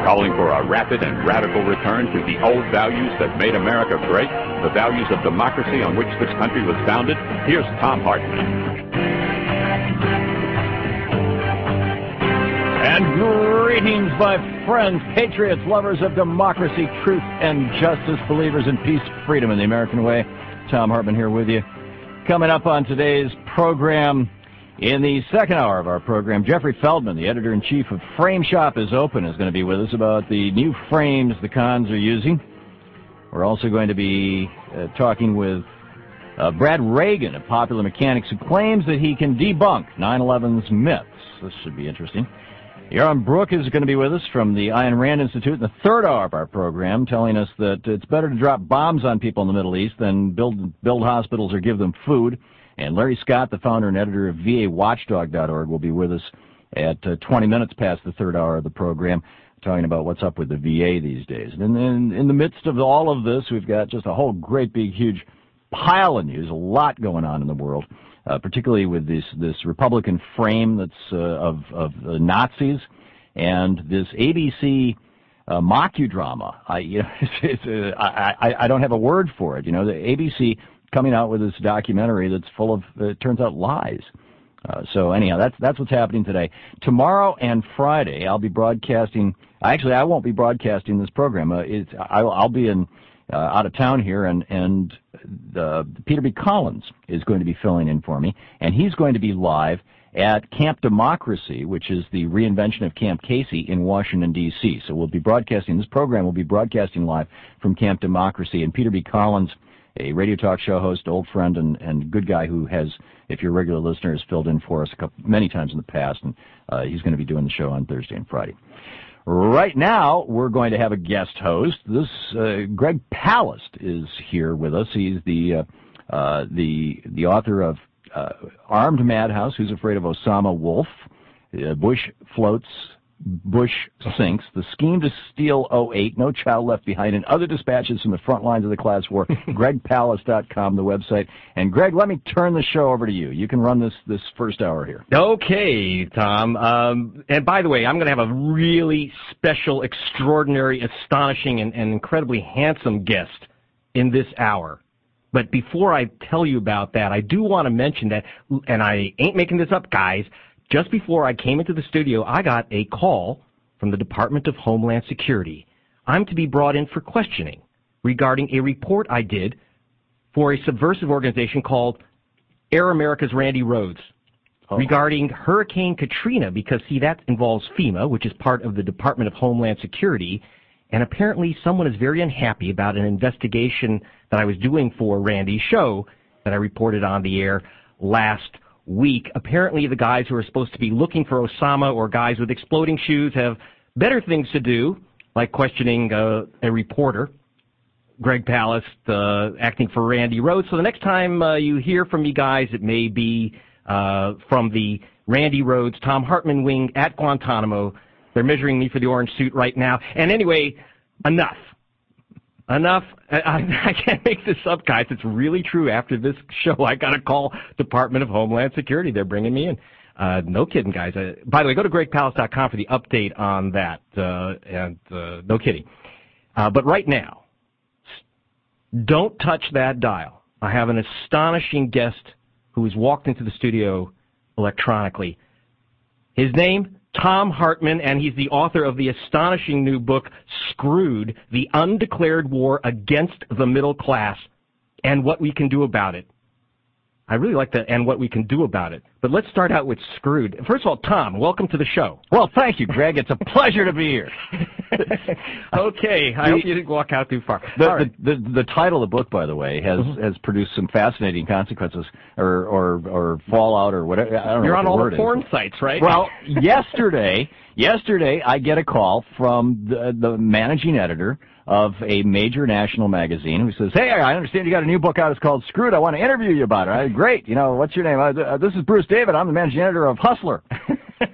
calling for a rapid and radical return to the old values that made America great, the values of democracy on which this country was founded. Here's Thom Hartmann. And greetings, my friends, patriots, lovers of democracy, truth, and justice, believers in peace, freedom, and the American way. Thom Hartmann here with you. Coming up on today's program, in the second hour of our program, Jeffrey Feldman, the editor-in-chief of Frame Shop is Open, is going to be with us about the new frames the cons are using. We're also going to be talking with Brad Reagan of Popular Mechanics, who claims that he can debunk 9/11's myths. This should be interesting. Yaron Brook is going to be with us from the Ayn Rand Institute in the third hour of our program, telling us that it's better to drop bombs on people in the Middle East than build hospitals or give them food. And Larry Scott, the founder and editor of VAWatchdog.org, will be with us at 20 minutes past the third hour of the program, talking about what's up with the VA these days. And then in the midst of all of this, we've got just a whole great big huge pile of news, a lot going on in the world. Particularly with this Republican frame that's of the Nazis, and this ABC mockudrama. I don't have a word for it. You know, the ABC coming out with this documentary that's full of, it turns out, lies. So anyhow, that's what's happening today. Tomorrow and Friday, I'll be broadcasting. Actually, I won't be broadcasting this program. I'll be in out of town here, and Peter B. Collins is going to be filling in for me, and he's going to be live at Camp Democracy, which is the reinvention of Camp Casey in Washington, D.C. So we'll be broadcasting, this program will be broadcasting live from Camp Democracy, and Peter B. Collins, a radio talk show host, old friend, and good guy who has, if you're a regular listener, has filled in for us many times in the past, and he's going to be doing the show on Thursday and Friday. Right now, we're going to have a guest host. This Greg Palast is here with us. He's the author of Armed Madhouse, Who's Afraid of Osama Wolf, Bush Floats, Bush Sinks, The Scheme to Steal 08, No Child Left Behind, and other dispatches from the front lines of the class war. GregPalast.com, the website. And Greg, let me turn the show over to you. You can run this first hour here. Okay, Tom. And by the way, I'm going to have a really special, extraordinary, astonishing, and incredibly handsome guest in this hour. But before I tell you about that, I do want to mention that, and I ain't making this up, guys, just before I came into the studio, I got a call from the Department of Homeland Security. I'm to be brought in for questioning regarding a report I did for a subversive organization called Air America's Randy Rhoads regarding Hurricane Katrina, because, see, that involves FEMA, which is part of the Department of Homeland Security, and apparently someone is very unhappy about an investigation that I was doing for Randy's show that I reported on the air last week. Apparently the guys who are supposed to be looking for Osama, or guys with exploding shoes, have better things to do, like questioning a reporter, Greg Palast, acting for Randy Rhoads. So the next time you hear from me guys, it may be from the Randy Rhoads Thom Hartmann wing at Guantanamo. They're measuring me for the orange suit right now. And anyway, enough. I can't make this up, guys. It's really true. After this show, I got a call, Department of Homeland Security. They're bringing me in. No kidding, guys. By the way, go to GregPalast.com for the update on that. No kidding. But right now, don't touch that dial. I have an astonishing guest who has walked into the studio electronically. His name, Thom Hartmann, and he's the author of the astonishing new book, Screwed, The Undeclared War Against the Middle Class and What We Can Do About It. I really like that, and what we can do about it. But let's start out with Screwed. First of all, Tom, welcome to the show. Well, thank you, Greg. It's a pleasure to be here. Okay, I hope you didn't walk out too far. The title of the book, by the way, has produced some fascinating consequences or fallout or whatever. I don't know. You're on all the the porn sites, right? Well, yesterday I get a call from the managing editor of a major national magazine who says, "Hey, I understand you got a new book out. It's called Screwed. I want to interview you about it." Great. You know, what's your name? This is Bruce David. I'm the managing editor of Hustler.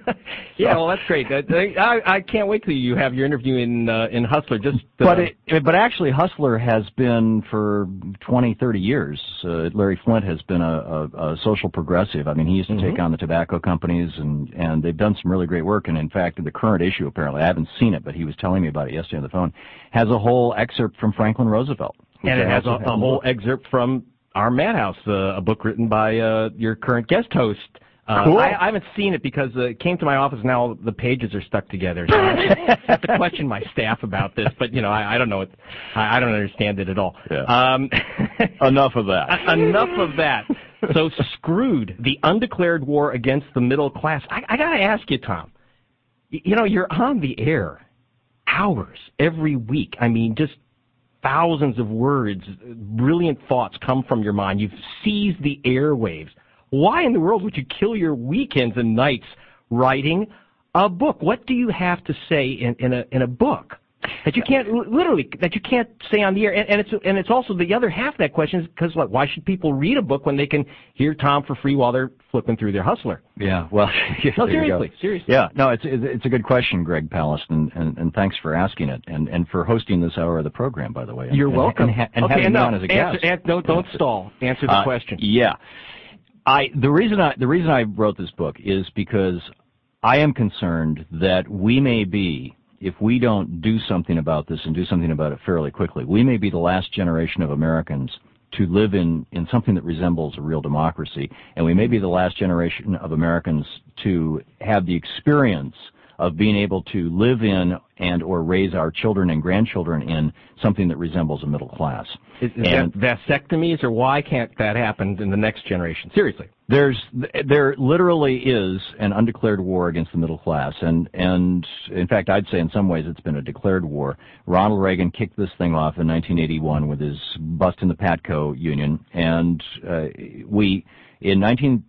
Yeah, well, that's great. I can't wait till you have your interview in Hustler. But actually, Hustler has been for 20, 30 years. Larry Flint has been a social progressive. I mean, he used to take on the tobacco companies, and they've done some really great work. And in fact, the current issue, apparently, I haven't seen it, but he was telling me about it yesterday on the phone, has a whole excerpt from Franklin Roosevelt. And it has a whole excerpt from Our Madhouse, a book written by your current guest host. Cool. I haven't seen it because it came to my office. Now the pages are stuck together. So I have to question my staff about this. But I don't know it. I don't understand it at all. Yeah. Enough of that. Enough of that. So Screwed, the undeclared war against the middle class. I got to ask you, Tom. You're on the air hours every week. I mean, just thousands of words, brilliant thoughts come from your mind. You've seized the airwaves. Why in the world would you kill your weekends and nights writing a book? What do you have to say in a book that you can't say on the air? And it's also the other half of that question is because why should people read a book when they can hear Tom for free while they're flipping through their Hustler? Yeah, well, no, seriously. Yeah, no, it's a good question, Greg Palast, and thanks for asking it and for hosting this hour of the program, by the way. You're welcome. And having me on as a guest. Don't stall. Answer the question. Yeah. The reason I wrote this book is because I am concerned that we may be, if we don't do something about this and do something about it fairly quickly, we may be the last generation of Americans to live in something that resembles a real democracy, and we may be the last generation of Americans to have the experience of being able to live in and or raise our children and grandchildren in something that resembles a middle class. Is that vasectomies, or why can't that happen in the next generation? Seriously. There literally is an undeclared war against the middle class, and in fact, I'd say in some ways it's been a declared war. Ronald Reagan kicked this thing off in 1981 with his busting the Patco Union, and in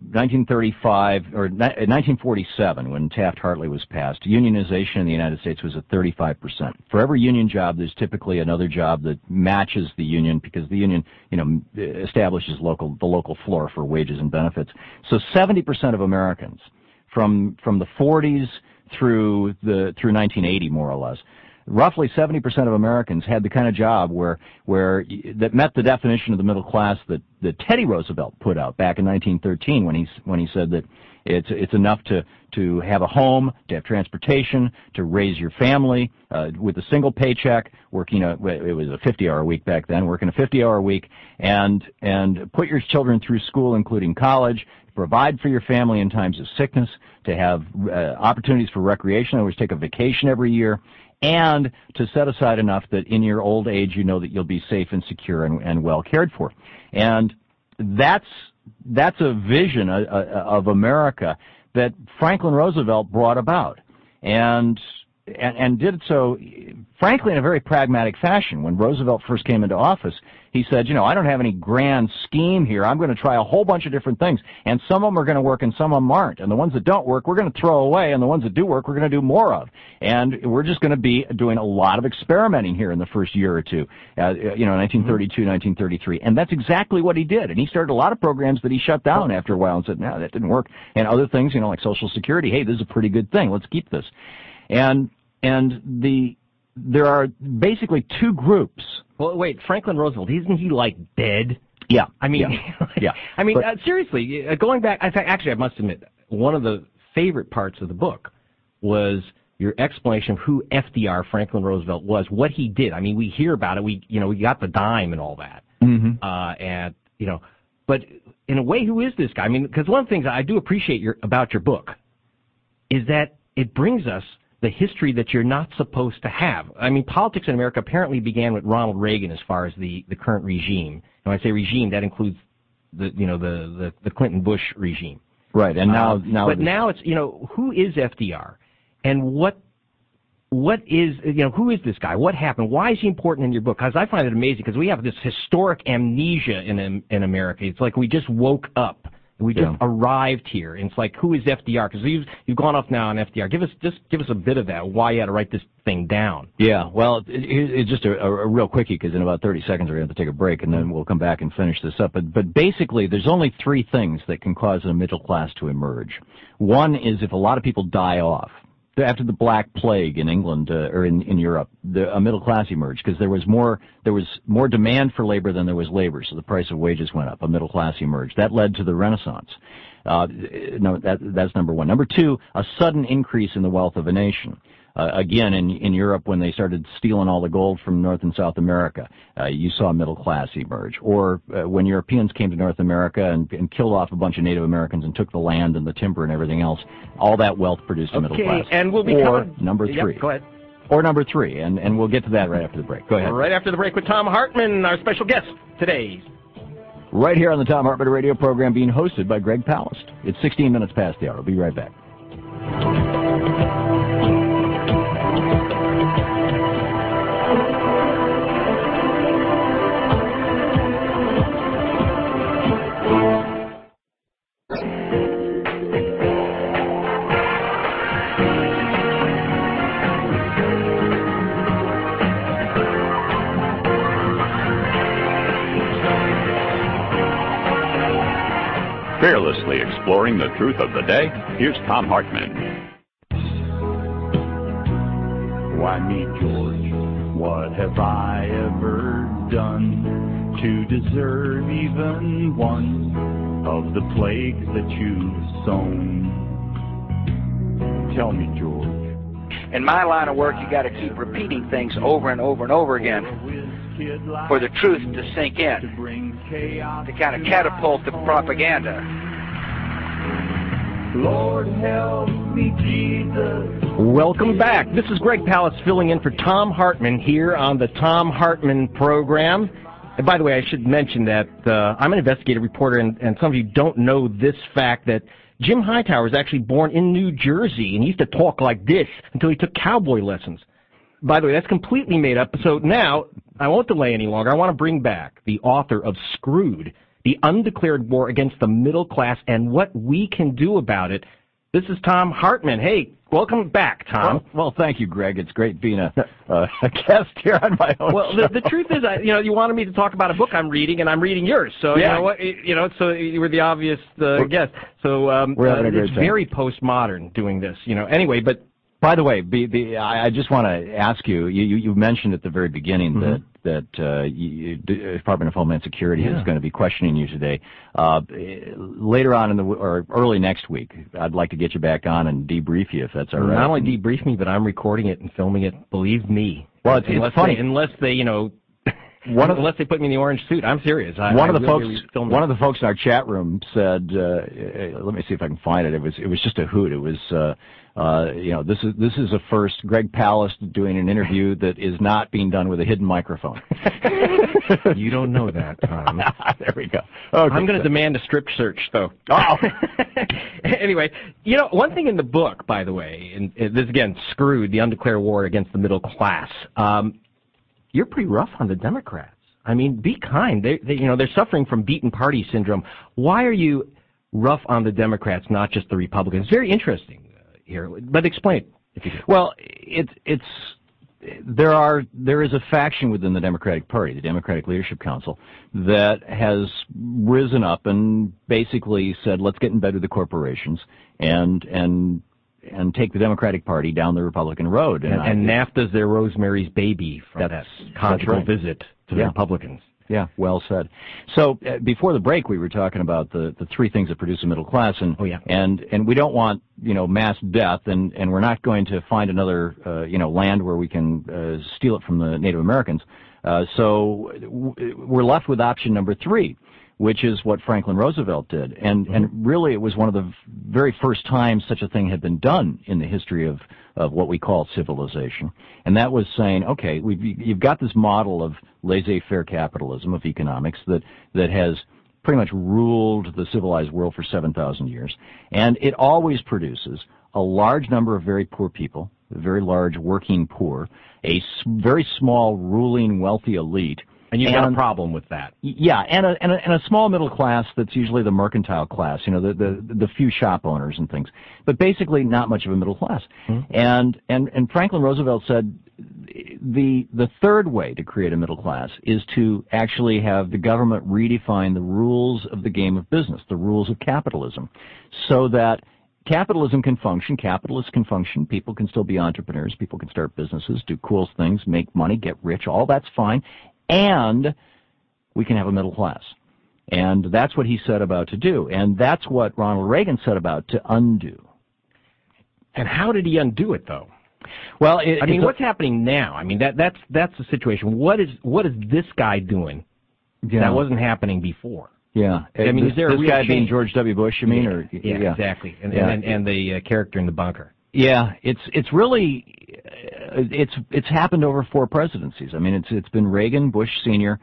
1935, or 1947, when Taft-Hartley was passed, unionization in the United States was at 35%. For every union job, there's typically another job that matches the union because the union, establishes the local floor for wages and benefits. So 70% of Americans, from the 40s through 1980, more or less, roughly 70% of Americans had the kind of job where that met the definition of the middle class that Teddy Roosevelt put out back in 1913 when he said that it's enough to have a home, to have transportation, to raise your family with a single paycheck, working it was a 50-hour week back then, working a 50-hour week, and put your children through school, including college, provide for your family in times of sickness, to have opportunities for recreation, always take a vacation every year, and to set aside enough that in your old age you know that you'll be safe and secure and well cared for. And that's a vision of America that Franklin Roosevelt brought about, and did so, frankly, in a very pragmatic fashion. When Roosevelt first came into office, he said, I don't have any grand scheme here. I'm going to try a whole bunch of different things, and some of them are going to work and some of them aren't. And the ones that don't work, we're going to throw away, and the ones that do work, we're going to do more of. And we're just going to be doing a lot of experimenting here in the first year or two, 1932, 1933. And that's exactly what he did. And he started a lot of programs that he shut down after a while and said, no, that didn't work. And other things, like Social Security, hey, this is a pretty good thing. Let's keep this. And there are basically two groups. Well, wait, Franklin Roosevelt, isn't he dead? Yeah. I mean, yeah. I mean, seriously, going back, actually, I must admit, one of the favorite parts of the book was your explanation of who FDR, Franklin Roosevelt, was, what he did. I mean, we hear about it. We got the dime and all that. Mm-hmm. But in a way, who is this guy? I mean, because one of the things I do appreciate about your book is that it brings us the history that you're not supposed to have. I mean, politics in America apparently began with Ronald Reagan as far as the current regime. And when I say regime, that includes the Clinton Bush regime. Right, and now but now it's who is FDR, and what is who is this guy? What happened? Why is he important in your book? Because I find it amazing because we have this historic amnesia in America. It's like we just woke up We just arrived here, and it's like, who is FDR? Because you've gone off now on FDR. Give us a bit of that. Why you had to write this thing down? Yeah, well, it's just a real quickie, because in about 30 seconds we're going to have to take a break, and then we'll come back and finish this up. But basically, there's only three things that can cause a middle class to emerge. One is if a lot of people die off. After the Black Plague in England or in Europe, a middle class emerged because there was more demand for labor than there was labor, so the price of wages went up. A middle class emerged. That led to the Renaissance. That's number one. Number two, a sudden increase in the wealth of a nation. Again, in Europe, when they started stealing all the gold from North and South America, you saw a middle class emerge. Or when Europeans came to North America and killed off a bunch of Native Americans and took the land and the timber and everything else, all that wealth produced a middle class. And we'll be number three. Yep, go ahead. Or number three, and we'll get to that right after the break. Go ahead. Right after the break with Thom Hartmann, our special guest today. Right here on the Thom Hartmann radio program, being hosted by Greg Palast. It's 16 minutes past the hour. We'll be right back. Fearlessly exploring the truth of the day, here's Thom Hartmann. Why me, George? What have I ever done to deserve even one of the plagues that you've sown? Tell me, George. In my line of work, you got to keep repeating things over and over and over again for the truth to sink in, to kind of catapult the propaganda. Lord help me, Jesus. Welcome back. This is Greg Palast filling in for Thom Hartmann here on the Thom Hartmann program. And by the way, I should mention that I'm an investigative reporter, and some of you don't know this fact, that Jim Hightower was actually born in New Jersey, and he used to talk like this until he took cowboy lessons. By the way, that's completely made up. So now, I won't delay any longer. I want to bring back the author of Screwed, The Undeclared War Against the Middle Class and What We Can Do About It. This is Thom Hartmann. Hey, welcome back, Tom. Well, thank you, Greg. It's great being a guest here on my own show. The truth is, you wanted me to talk about a book I'm reading, and I'm reading yours. So, yeah. You know what, so you were the obvious guest. So, we're having a great it's time. very postmodern doing this, anyway, but. By the way, I just want to ask you, you mentioned at the very beginning that the Department of Homeland Security is going to be questioning you today. Later on or early next week, I'd like to get you back on and debrief you, if that's all right. Not only debrief me, but I'm recording it and filming it, believe me. Well, it's funny. Unless they, unless they put me in the orange suit. I'm serious. One of the folks in our chat room said, let me see if I can find it. It was just a hoot. It was, this is a first. Greg Palast doing an interview that is not being done with a hidden microphone. You don't know that, Tom. There we go. Okay, I'm going to demand a strip search, though. Oh. Anyway, one thing in the book, by the way, and this again, Screwed, The Undeclared War Against the Middle Class. You're pretty rough on the Democrats. I mean, be kind. They're suffering from beaten party syndrome. Why are you rough on the Democrats, not just the Republicans? Very interesting here, but explain if you could. Well, there is a faction within the Democratic Party, the Democratic Leadership Council, that has risen up and basically said, let's get in bed with the corporations and take the Democratic Party down the Republican road. And NAFTA's their Rosemary's Baby from that conjugal visit to the Republicans. Yeah, well said. So before the break, we were talking about the three things that produce a middle class, and we don't want mass death, and we're not going to find another land where we can steal it from the Native Americans. So we're left with option number three, which is what Franklin Roosevelt did. And really it was one of the very first times such a thing had been done in the history of what we call civilization. And that was saying, okay, you've got this model of laissez-faire capitalism, of economics, that has pretty much ruled the civilized world for 7,000 years. And it always produces a large number of very poor people, a very large working poor, a very small ruling wealthy elite, And you've got a problem with that. Yeah, and a small middle class that's usually the mercantile class, the few shop owners and things. But basically not much of a middle class. Mm-hmm. And Franklin Roosevelt said the third way to create a middle class is to actually have the government redefine the rules of the game of business, the rules of capitalism, so that capitalism can function, capitalists can function, people can still be entrepreneurs, people can start businesses, do cool things, make money, get rich, all that's fine. And we can have a middle class. And that's what he set about to do. And that's what Ronald Reagan set about to undo. And how did he undo it, though? Well, what's happening now? I mean, that's the situation. What is this guy doing that wasn't happening before? Yeah. I mean, is there this guy being George W. Bush, you mean? Yeah, exactly. And the character in the bunker. Yeah, it's really it's happened over 4 presidencies. I mean, it's been Reagan, Bush Sr.,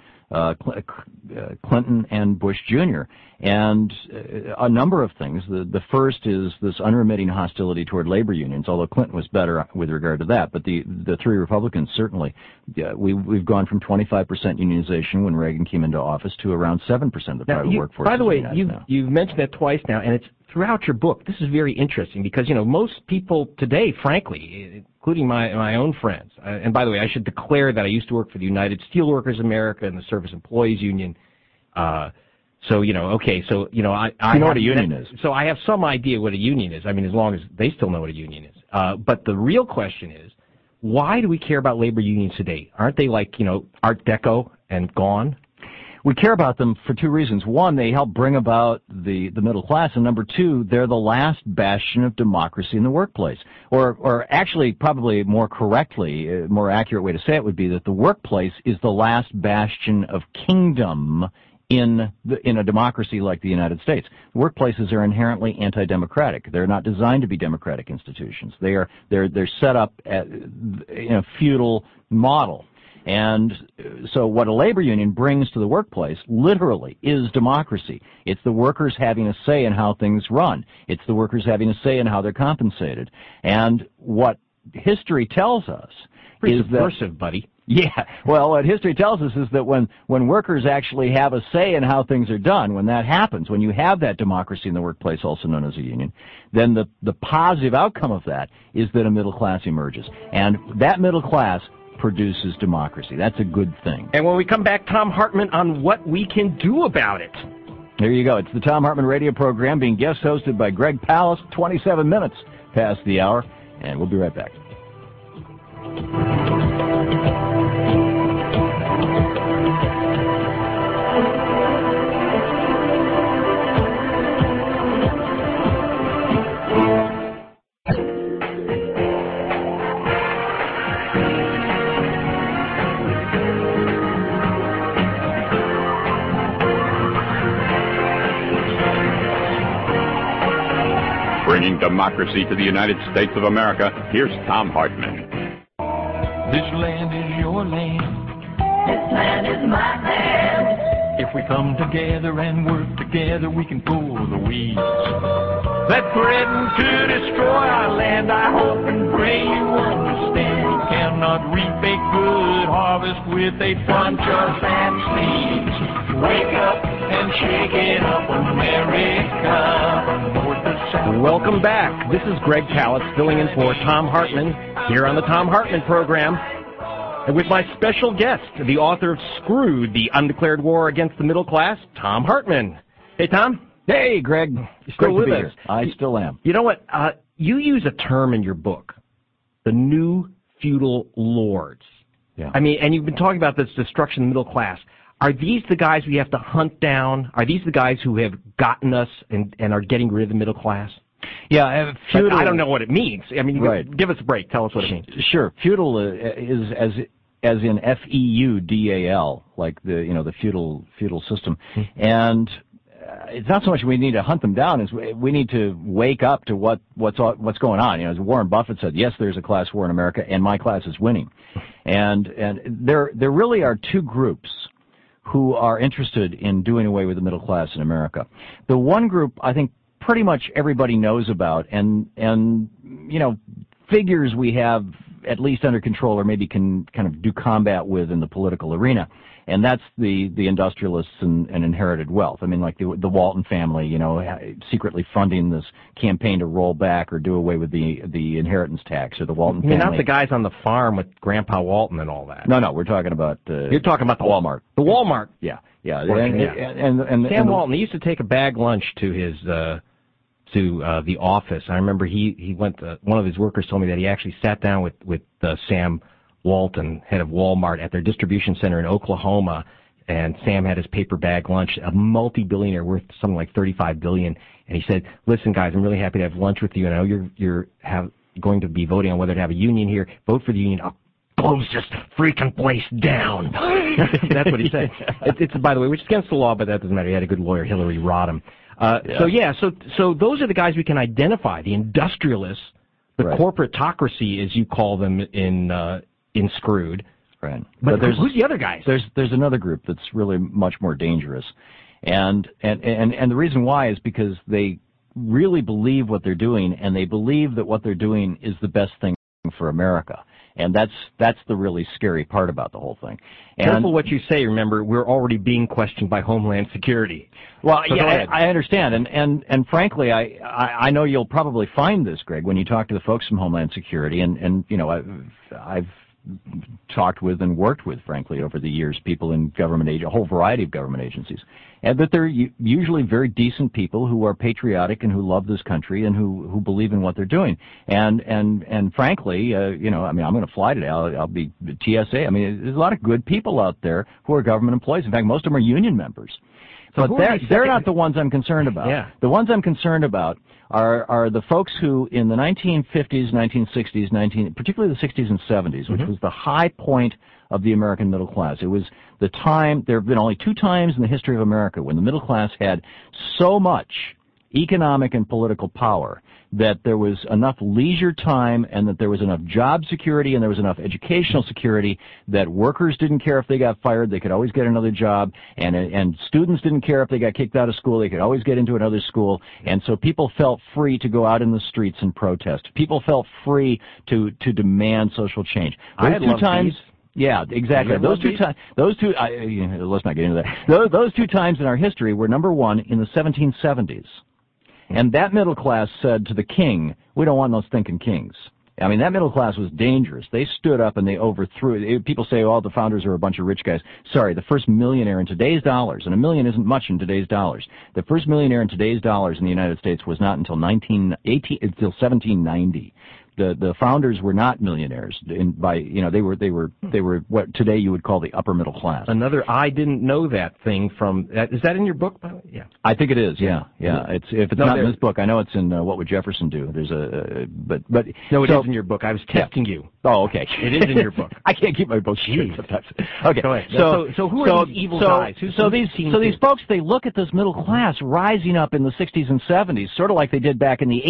Clinton, and Bush Jr. And a number of things. The first is this unremitting hostility toward labor unions, although Clinton was better with regard to that. But the 3 Republicans certainly, we've gone from 25% unionization when Reagan came into office to around 7% of the private workforce. By the way, you've mentioned that twice now, and it's throughout your book. This is very interesting because, most people today, frankly, including my own friends, and by the way, I should declare that I used to work for the United Steelworkers America and the Service Employees Union. I know what a union is. So I have some idea what a union is. I mean, as long as they still know what a union is. But the real question is, why do we care about labor unions today? Aren't they like, Art Deco and gone? We care about them for 2 reasons. One, they help bring about the middle class, and number 2, they're the last bastion of democracy in the workplace. Or actually, probably more correctly, a more accurate way to say it would be that the workplace is the last bastion of kingdom in a democracy like the United States. Workplaces are inherently anti-democratic. They're not designed to be democratic institutions. They're set up in a feudal model. And so what a labor union brings to the workplace literally is democracy. It's the workers having a say in how things run. It's the workers having a say in how they're compensated. And what history tells us is that... subversive, buddy. Yeah. Well, what history tells us is that when workers actually have a say in how things are done, when that happens, when you have that democracy in the workplace, also known as a union, then the positive outcome of that is that a middle class emerges. And that middle class produces democracy. That's a good thing. And when we come back, Thom Hartmann on what we can do about it. There you go. It's the Thom Hartmann radio program being guest hosted by Greg Palast, 27 minutes past the hour, and we'll be right back. Bringing democracy to the United States of America, here's Thom Hartmann. This land is your land. This land is my land. If we come together and work together, we can pull the weeds that threaten to destroy our land. I hope and pray you understand. You cannot reap a good harvest with a bunch of fat seeds. Wake up and shake it up, America, from north to south. Welcome back. This is Greg Palast filling in for Thom Hartmann here on the Thom Hartmann program. And with my special guest, the author of Screwed, The Undeclared War Against the Middle Class, Thom Hartmann. Hey, Tom. Hey, Greg. You're still with us. I still am. You know what? You use a term in your book, the new feudal lords. Yeah. I mean, and you've been talking about this destruction of the middle class. Are these the guys we have to hunt down? Are these the guys who have gotten us and are getting rid of the middle class? Yeah, feudal. I don't know what it means. I mean, right. Give us a break. Tell us what it means. Sure. Feudal is as in FEUDAL, like the feudal system, and it's not so much we need to hunt them down as we need to wake up to what's going on. As Warren Buffett said, yes, there's a class war in America, and my class is winning, and there really are 2 groups who are interested in doing away with the middle class in America. The one group I think pretty much everybody knows about, and figures we have at least under control or maybe can kind of do combat with in the political arena. And that's the industrialists and inherited wealth. I mean, like the Walton family, secretly funding this campaign to roll back or do away with the inheritance tax, or the Walton family. Not the guys on the farm with Grandpa Walton and all that. No, we're talking about... You're talking about the Walmart. The Walmart. Yeah. And Sam Walton, he used to take a bag lunch to his... to the office. I remember he went. One of his workers told me that he actually sat down with Sam Walton, head of Walmart, at their distribution center in Oklahoma, and Sam had his paper bag lunch, a multi-billionaire worth something like $35 billion. And he said, "Listen, guys, I'm really happy to have lunch with you, and I know you're going to be voting on whether to have a union here. Vote for the union. I'll close this freaking place down." That's what he said. It's by the way, which is against the law, but that doesn't matter. He had a good lawyer, Hillary Rodham. So those are the guys we can identify, the industrialists, the corporatocracy, as you call them in Screwed. Right. But who's the other guys? There's another group that's really much more dangerous. And the reason why is because they really believe what they're doing, and they believe that what they're doing is the best thing for America. And that's the really scary part about the whole thing. And careful what you say. Remember, we're already being questioned by Homeland Security. Well, so yeah, I understand, and frankly, I know you'll probably find this, Greg, when you talk to the folks from Homeland Security, and I've talked with and worked with, frankly, over the years, people in government a whole variety of government agencies, and that they're usually very decent people who are patriotic and who love this country and who believe in what they're doing. And frankly, I'm going to fly today. I'll be TSA. I mean, there's a lot of good people out there who are government employees. In fact, most of them are union members. But they're not the ones I'm concerned about. Yeah. The ones I'm concerned about are the folks who, in the 1950s, 1960s, particularly the 60s and 70s, which was the high point of the American middle class. It was the time, there have been only 2 times in the history of America when the middle class had so much economic and political power that there was enough leisure time and that there was enough job security and there was enough educational security that workers didn't care if they got fired, they could always get another job, and students didn't care if they got kicked out of school, they could always get into another school, and so people felt free to go out in the streets and protest. People felt free to demand social change. Those 2 times... Yeah, exactly. Those two times. Let's not get into that. Those 2 times in our history were, number one, in the 1770s. And that middle class said to the king, "We don't want those thinking kings." I mean, that middle class was dangerous. They stood up and they overthrew. People say, "Oh, the founders are a bunch of rich guys." Sorry, the first millionaire in today's dollars, and $1 million isn't much in today's dollars. The first millionaire in today's dollars in the United States was not until 1790. The founders were not millionaires. They were what today you would call the upper middle class. Another I didn't know that thing from. Is that in your book? Yeah, I think it is. Yeah. If it's not in this book, I know it's in What Would Jefferson Do. There's but no, it is in your book. I was testing you. Oh, okay. It is in your book. I can't keep my books straight sometimes. Okay. Go ahead. So who are these evil guys? So these folks, they look at this middle class rising up in the 60s and 70s, sort of like they did back in the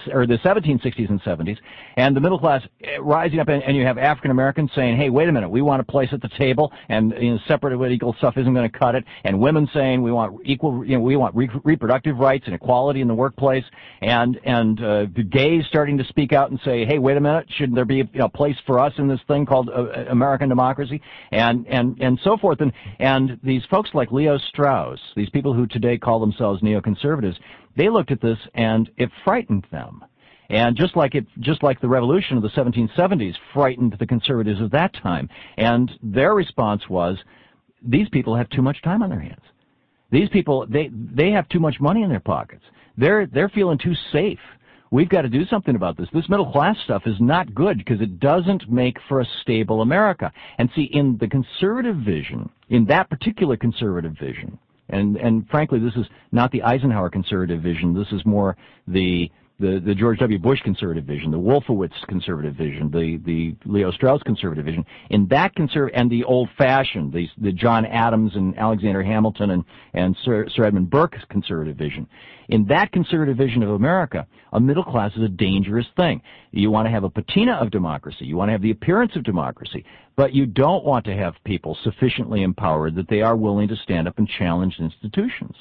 1760s and 70s, and the middle class rising up, and you have African Americans saying, "Hey, wait a minute, we want a place at the table, and separate and equal stuff isn't going to cut it," and women saying we want equal, we want reproductive rights and equality in the workplace, and the gays starting to speak out and say, "Hey, wait a minute, shouldn't there be a place for us in this thing called American democracy?" and so forth, and these folks like Leo Strauss, these people who today call themselves neoconservatives, they looked at this and it frightened them. And just like the revolution of the 1770s frightened the conservatives of that time. And their response was, these people have too much time on their hands. These people, they have too much money in their pockets. They're feeling too safe. We've got to do something about this. This middle class stuff is not good because it doesn't make for a stable America. And see, in the conservative vision, in that particular conservative vision, and frankly, this is not the Eisenhower conservative vision. This is more the George W. Bush conservative vision, the Wolfowitz conservative vision, the Leo Strauss conservative vision. In that and the old-fashioned, the John Adams and Alexander Hamilton and Sir Edmund Burke's conservative vision. In that conservative vision of America, a middle class is a dangerous thing. You want to have a patina of democracy. You want to have the appearance of democracy. But you don't want to have people sufficiently empowered that they are willing to stand up and challenge institutions.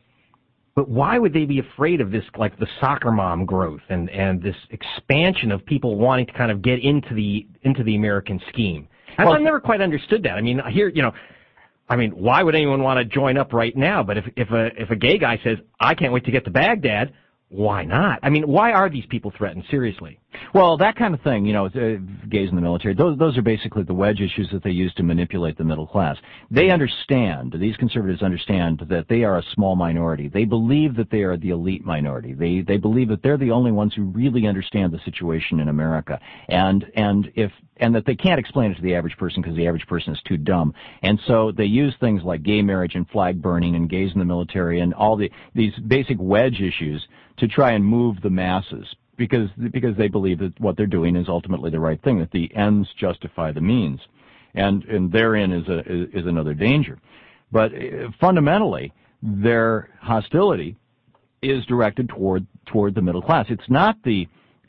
But why would they be afraid of this, like the soccer mom growth and this expansion of people wanting to kind of get into the American scheme? I've never quite understood that. I mean, here, I mean, why would anyone want to join up right now? But if a gay guy says, I can't wait to get to Baghdad, why not? I mean, why are these people threatened? Seriously. Well, that kind of thing, gays in the military, those are basically the wedge issues that they use to manipulate the middle class. They understand, these conservatives understand that they are a small minority. They believe that they are the elite minority. They believe that they're the only ones who really understand the situation in America. And that they can't explain it to the average person because the average person is too dumb. And so they use things like gay marriage and flag burning and gays in the military and all these basic wedge issues to try and move the masses. Because they believe that what they're doing is ultimately the right thing, that the ends justify the means, and therein is another danger. But fundamentally, their hostility is directed toward the middle class. It's not the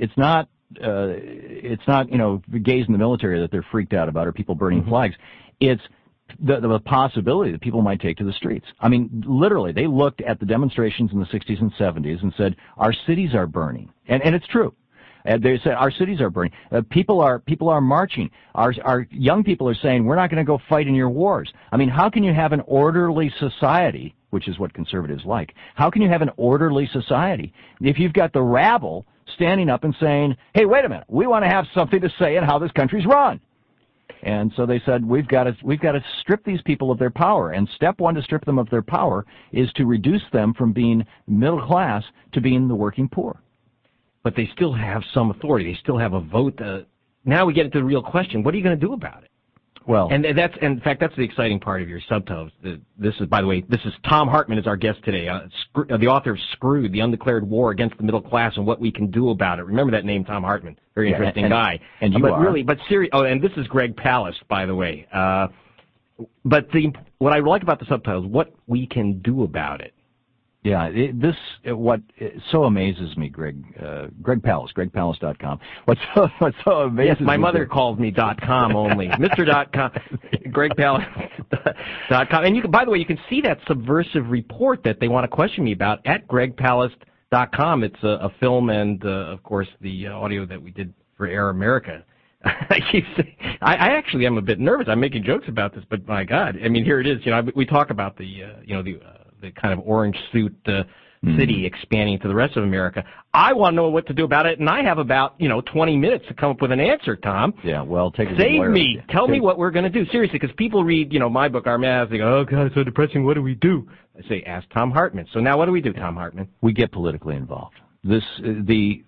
gays in the military that they're freaked out about or people burning flags. It's the possibility that people might take to the streets. I mean, literally, they looked at the demonstrations in the 60s and 70s and said, our cities are burning. And it's true. They said, our cities are burning. People are marching. Our young people are saying, we're not going to go fight in your wars. I mean, how can you have an orderly society, which is what conservatives like? How can you have an orderly society if you've got the rabble standing up and saying, hey, wait a minute, we want to have something to say in how this country's run? And so they said, we've got to strip these people of their power. And step one to strip them of their power is to reduce them from being middle class to being the working poor. But they still have some authority. They still have a vote. Now we get into the real question. What are you going to do about it? Well, and in fact, that's the exciting part of your subtitles. This is, by the way, Tom Hartman is our guest today, the author of Screwed, The Undeclared War Against the Middle Class and What We Can Do About It. Remember that name, Tom Hartman. Very interesting guy. And and this is Greg Palast, by the way. But what I like about the subtitles, What We Can Do About It. Yeah, what so amazes me, Greg Palast, gregpalast.com. What so amazes me. Yes, my mother calls me .com only. Mr.com, gregpalast.com. And by the way, you can see that subversive report that they want to question me about at gregpalast.com. It's a film and, of course, the audio that we did for Air America. I actually am a bit nervous. I'm making jokes about this, but my God, I mean, here it is. We talk about the kind of orange suit city expanding to the rest of America. I want to know what to do about it, and I have about 20 minutes to come up with an answer, Tom. Yeah, well, save me. Tell me what we're going to do. Seriously, because people read my book, Our Math, they go, oh God, it's so depressing. What do we do? I say, ask Tom Hartman. So now, what do we do, Tom Hartman? We get politically involved. The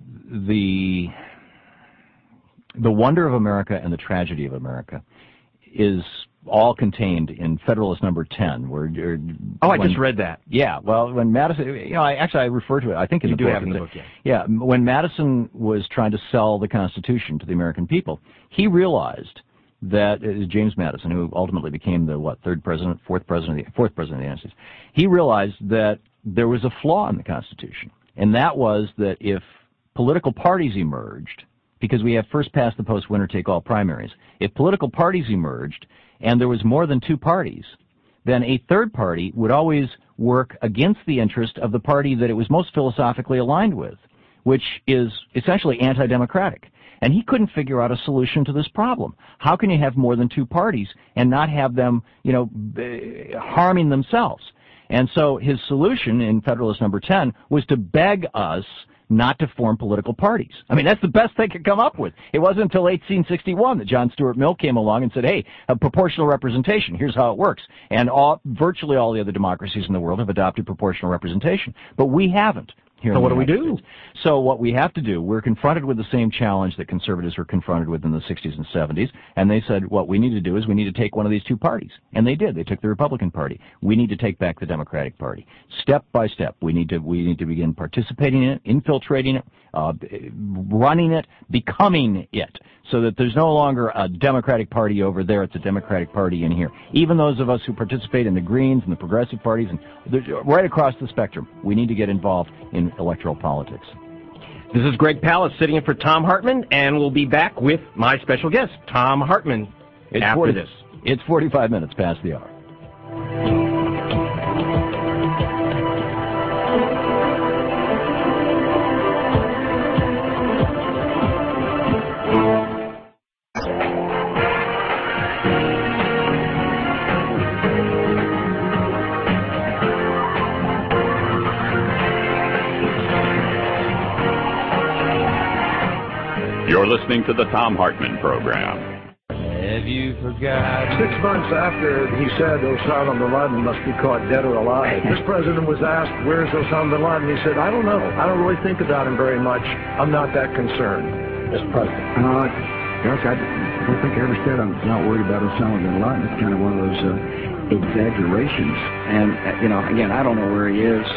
wonder of America and the tragedy of America is all contained in Federalist number 10. I just read that. Yeah, well, when Madison, I refer to it, I think in you the do book. have in the book, yeah. Yeah, when Madison was trying to sell the Constitution to the American people, he realized that James Madison, who ultimately became the fourth president of the United States, he realized that there was a flaw in the Constitution, and that was that if political parties emerged, because we have first past the post, winner take all primaries, if political parties emerged and there was more than two parties, then a third party would always work against the interest of the party that it was most philosophically aligned with, which is essentially anti-democratic. And he couldn't figure out a solution to this problem. How can you have more than two parties and not have them, harming themselves? And so his solution in Federalist number 10 was to beg us not to form political parties. I mean, that's the best they could come up with. It wasn't until 1861 that John Stuart Mill came along and said, hey, a proportional representation, here's how it works. And virtually all the other democracies in the world have adopted proportional representation. But we haven't. So what do we do? So what we have to do, we're confronted with the same challenge that conservatives were confronted with in the 60s and 70s, and they said what we need to do is we need to take one of these two parties. And they did. They took the Republican Party. We need to take back the Democratic Party. Step by step, we need to begin participating in it, infiltrating it, running it, becoming it, so that there's no longer a Democratic Party over there, it's a Democratic Party in here. Even those of us who participate in the Greens and the progressive parties and right across the spectrum, we need to get involved in electoral politics. This is Greg Palast sitting in for Tom Hartman, and we'll be back with my special guest, Tom Hartman, after this. It's 45 minutes past the hour. You're listening to the Thom Hartmann Program. Have you forgotten? 6 months after he said Osama bin Laden must be caught dead or alive, this president was asked, where's Osama bin Laden? He said, I don't know. I don't really think about him very much. I'm not that concerned as president. Yes, I don't think I ever said I'm not worried about Osama bin Laden. It's kind of one of those exaggerations. And, again, I don't know where he is.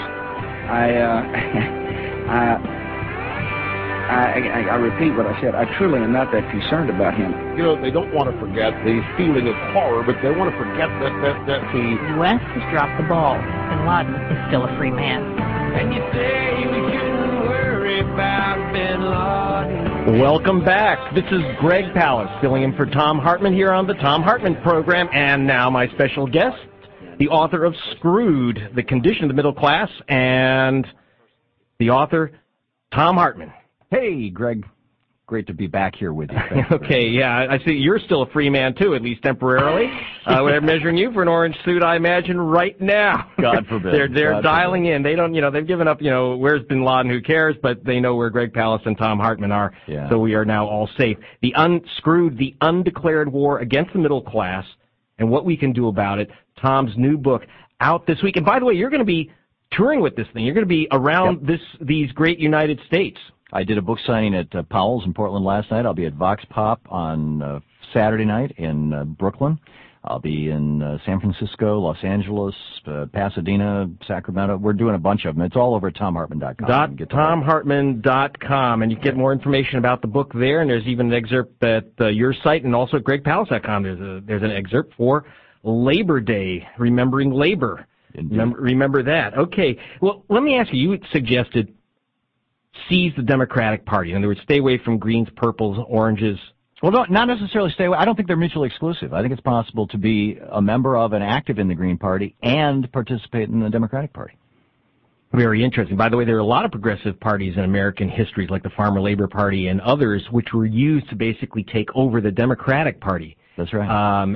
I repeat what I said. I truly am not that concerned about him. They don't want to forget the feeling of horror, but they want to forget that he... The U.S. has dropped the ball. Bin Laden is still a free man. And you say we shouldn't worry about Bin Laden. Welcome back. This is Greg Palast filling in for Thom Hartmann here on the Thom Hartmann Program. And now my special guest, the author of Screwed, The Condition of the Middle Class, and the author, Thom Hartmann. Hey, Greg. Great to be back here with you. Okay, yeah, I see you're still a free man, too, at least temporarily. We're measuring you for an orange suit, I imagine, right now. God forbid. They're dialing in. They don't, they've given up, where's Bin Laden, who cares, but they know where Greg Palast and Thom Hartmann are, so we are now all safe. The Unscrewed, the Undeclared War Against the Middle Class, and what we can do about it. Tom's new book out this week. And by the way, you're going to be touring with this thing. You're going to be around these great United States. I did a book signing at Powell's in Portland last night. I'll be at Vox Pop on Saturday night in Brooklyn. I'll be in San Francisco, Los Angeles, Pasadena, Sacramento. We're doing a bunch of them. It's all over at ThomHartmann.com. ThomHartmann.com, and you can get more information about the book there. And there's even an excerpt at your site, and also at GregPalast.com. There's an excerpt for Labor Day, remembering labor. Remember that. Okay. Well, let me ask you. You suggested seize the Democratic Party. In other words, stay away from greens, purples, oranges. Well, not necessarily stay away. I don't think they're mutually exclusive. I think it's possible to be a member of and active in the Green Party and participate in the Democratic Party. Very interesting. By the way, there are a lot of progressive parties in American history, like the Farmer Labor Party and others, which were used to basically take over the Democratic Party. That's right.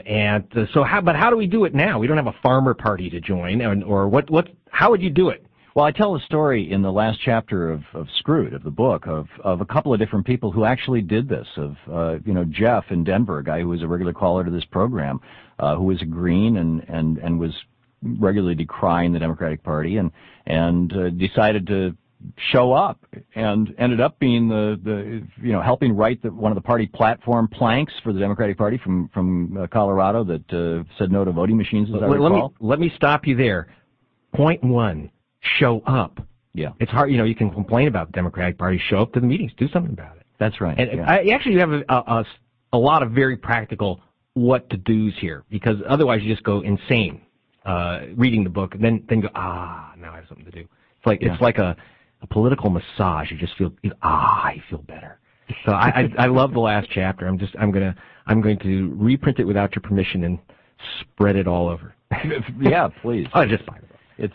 But how do we do it now? We don't have a farmer party to join, how would you do it? Well, I tell a story in the last chapter of Screwed, of the book, of a couple of different people who actually did this. Jeff in Denver, a guy who was a regular caller to this program, who was a Green and was regularly decrying the Democratic Party and decided to show up and ended up being helping write one of the party platform planks for the Democratic Party from Colorado that said no to voting machines, as I recall. Let me stop you there. Point one. Show up. Yeah. It's hard, you can complain about the Democratic Party. Show up to the meetings. Do something about it. That's right. And I actually have a lot of very practical what-to-dos here, because otherwise you just go insane reading the book, and then go, now I have something to do. It's like a political massage. You just feel, I feel better. So I love the last chapter. I'm going to reprint it without your permission and spread it all over. Yeah, please. Oh, just buy it.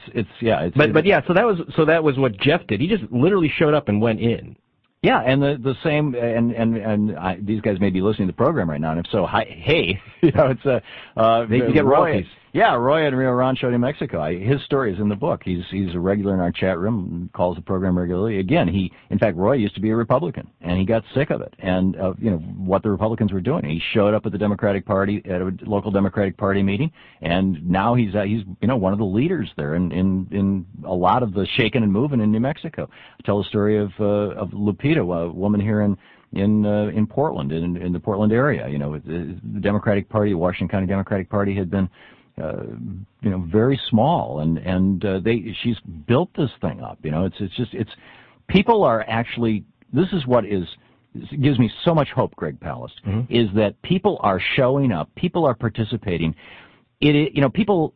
So that was what Jeff did. He just literally showed up and went in. Yeah, and the same, these guys may be listening to the program right now, and if so, hey, it's they can get royalties. Yeah, Roy in Rio Rancho, New Mexico. His story is in the book. He's a regular in our chat room, calls the program regularly. Again, in fact, Roy used to be a Republican, and he got sick of it, and what the Republicans were doing. He showed up at the Democratic Party at a local Democratic Party meeting, and now he's one of the leaders there in a lot of the shaking and moving in New Mexico. I tell the story of Lupita, a woman here in Portland, in the Portland area. The Democratic Party, the Washington County Democratic Party, had been very small, and she's built this thing up. It's people are actually. This is what gives me so much hope, Greg Palast, is that people are showing up, people are participating. People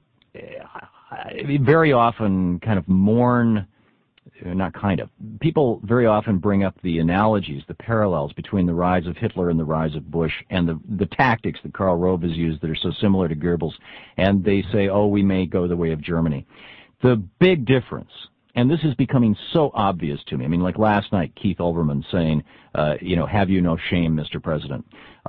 very often kind of mourn. People very often bring up the analogies, the parallels between the rise of Hitler and the rise of Bush, and the tactics that Karl Rove has used that are so similar to Goebbels, and they say, we may go the way of Germany. The big difference, and this is becoming so obvious to me, like last night, Keith Olbermann saying, have you no shame, Mr. President?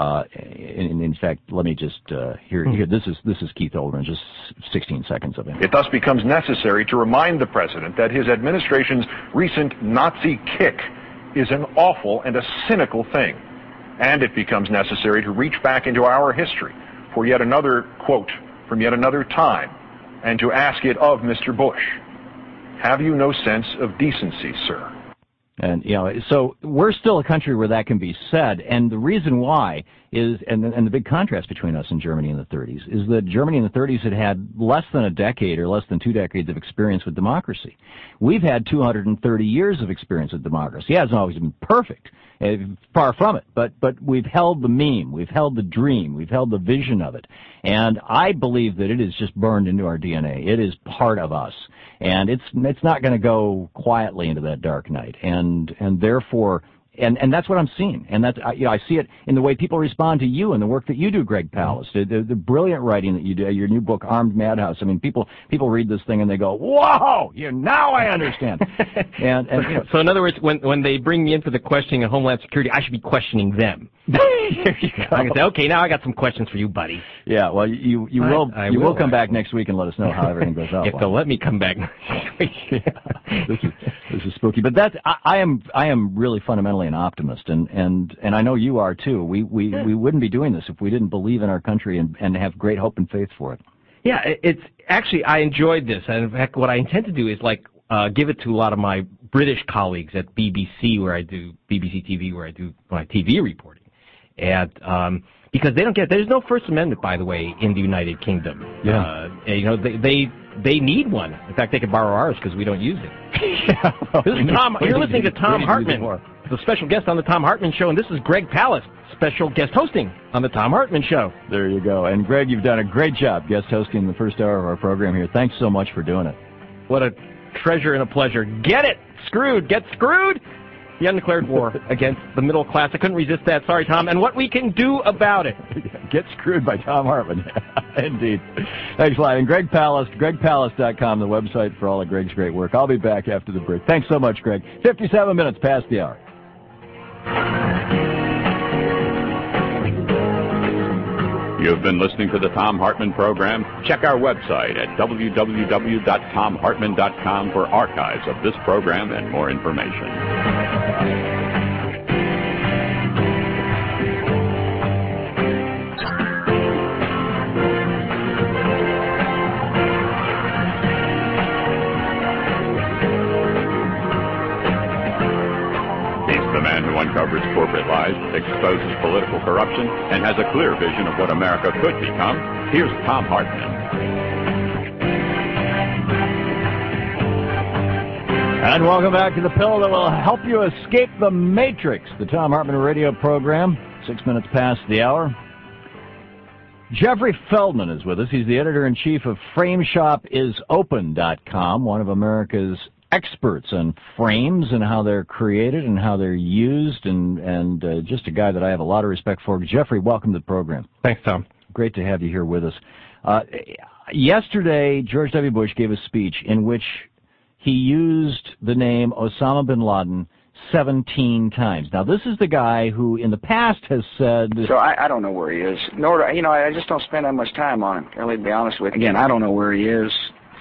In fact, let me just hear. This is Keith Olbermann, just 16 seconds of it. It thus becomes necessary to remind the president that his administration's recent Nazi kick is an awful and a cynical thing. And it becomes necessary to reach back into our history for yet another quote from yet another time and to ask it of Mr. Bush. Have you no sense of decency, sir? And, so we're still a country where that can be said. And the reason why is, and the big contrast between us and Germany in the 30s, is that Germany in the 30s had less than a decade or less than 2 decades of experience with democracy. We've had 230 years of experience with democracy. It hasn't always been perfect, far from it, but we've held the meme, we've held the dream, we've held the vision of it. And I believe that it is just burned into our DNA. It is part of us. And it's not going to go quietly into that dark night. And therefore, and that's what I'm seeing. And that's, I see it in the way people respond to you and the work that you do, Greg Palast, the brilliant writing that you do, your new book, Armed Madhouse. I mean, people read this thing and they go, whoa, now I understand. and So in other words, when they bring me in for the questioning of Homeland Security, I should be questioning them. There you go. I can say, okay, now I got some questions for you, buddy. Yeah, well, you will come back next week and let us know how everything goes out. If they'll let me come back next week. This is spooky, but I am really fundamentally an optimist, and I know you are too. We wouldn't be doing this if we didn't believe in our country and have great hope and faith for it. Yeah, it's actually, I enjoyed this, and in fact, what I intend to do is give it to a lot of my British colleagues at BBC, BBC TV, where I do my TV reporting. And because they don't there's no First Amendment, by the way, in the United Kingdom. Yeah. They need one. In fact, they can borrow ours because we don't use it. This is Tom. You're listening to Tom Hartman, the special guest on the Tom Hartman Show, and this is Greg Palast, special guest hosting on the Tom Hartman Show. There you go. And Greg, you've done a great job guest hosting the first hour of our program here. Thanks so much for doing it. What a treasure and a pleasure. Get it? Screwed. Get screwed. The undeclared war against the middle class. I couldn't resist that. Sorry, Tom. And what we can do about it. Get Screwed by Tom Hartman. Indeed. Thanks a lot. And Greg Palast, gregpalast.com, the website for all of Greg's great work. I'll be back after the break. Thanks so much, Greg. 57 minutes past the hour. You've been listening to the Tom Hartman program. Check our website at www.tomhartman.com for archives of this program and more information. Uncovers corporate lies, exposes political corruption, and has a clear vision of what America could become. Here's Tom Hartman. And welcome back to the pill that will help you escape the matrix, the Tom Hartman radio program. 6 minutes past the hour. Jeffrey Feldman is with us. He's the editor-in-chief of FrameShopIsOpen.com, one of America's experts on frames and how they're created and how they're used, and just a guy that I have a lot of respect for. Jeffrey, welcome to the program. Thanks, Tom. Great to have you here with us. Yesterday, George W. Bush gave a speech in which he used the name Osama bin Laden 17 times. Now, this is the guy who in the past has said... So I don't know where he is. Nor do I just don't spend that much time on him, really, to be honest with you. Again, I don't know where he is.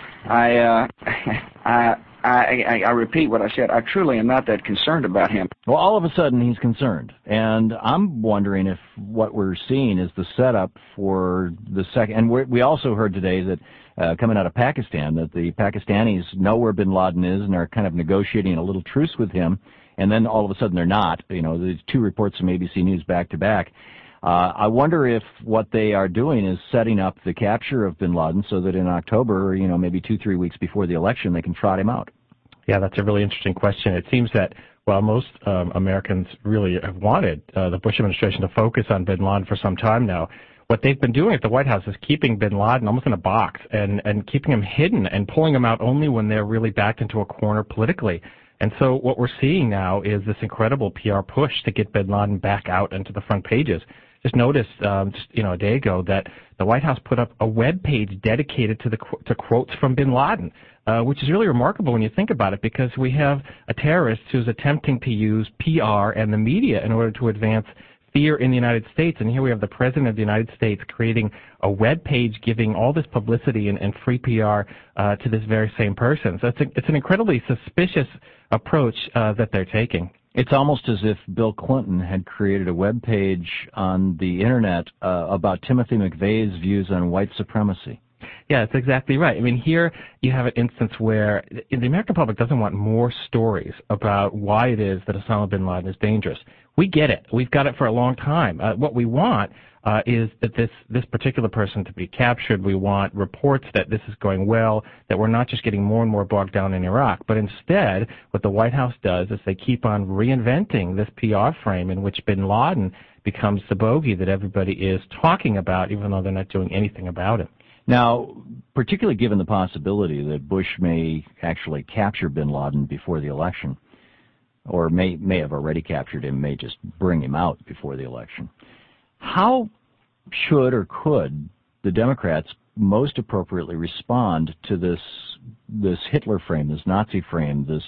I repeat what I said. I truly am not that concerned about him. Well, all of a sudden he's concerned, and I'm wondering if what we're seeing is the setup for the second. And we also heard today that coming out of Pakistan that the Pakistanis know where bin Laden is and are kind of negotiating a little truce with him, and then all of a sudden they're not. There's 2 reports from ABC News back to back. I wonder if what they are doing is setting up the capture of bin Laden so that in October, maybe 2-3 weeks before the election, they can trot him out. Yeah, that's a really interesting question. It seems that while most Americans really have wanted the Bush administration to focus on bin Laden for some time now, what they've been doing at the White House is keeping bin Laden almost in a box and keeping him hidden and pulling him out only when they're really backed into a corner politically. And so what we're seeing now is this incredible PR push to get bin Laden back out into the front pages. Just noticed a day ago that the White House put up a web page dedicated to quotes from bin Laden, which is really remarkable when you think about it, because we have a terrorist who's attempting to use PR and the media in order to advance fear in the United States. And here we have the President of the United States creating a web page giving all this publicity and free PR to this very same person. So it's an incredibly suspicious approach that they're taking. It's almost as if Bill Clinton had created a web page on the Internet about Timothy McVeigh's views on white supremacy. Yeah, that's exactly right. I mean, here you have an instance where the American public doesn't want more stories about why it is that Osama bin Laden is dangerous. We get it. We've got it for a long time. What we want is that this particular person to be captured. We want reports that this is going well, that we're not just getting more and more bogged down in Iraq. But instead, what the White House does is they keep on reinventing this PR frame in which bin Laden becomes the bogey that everybody is talking about, even though they're not doing anything about it. Now, particularly given the possibility that Bush may actually capture bin Laden before the election, or may have already captured him, may just bring him out before the election, how should or could the Democrats most appropriately respond to this Hitler frame, this Nazi frame, this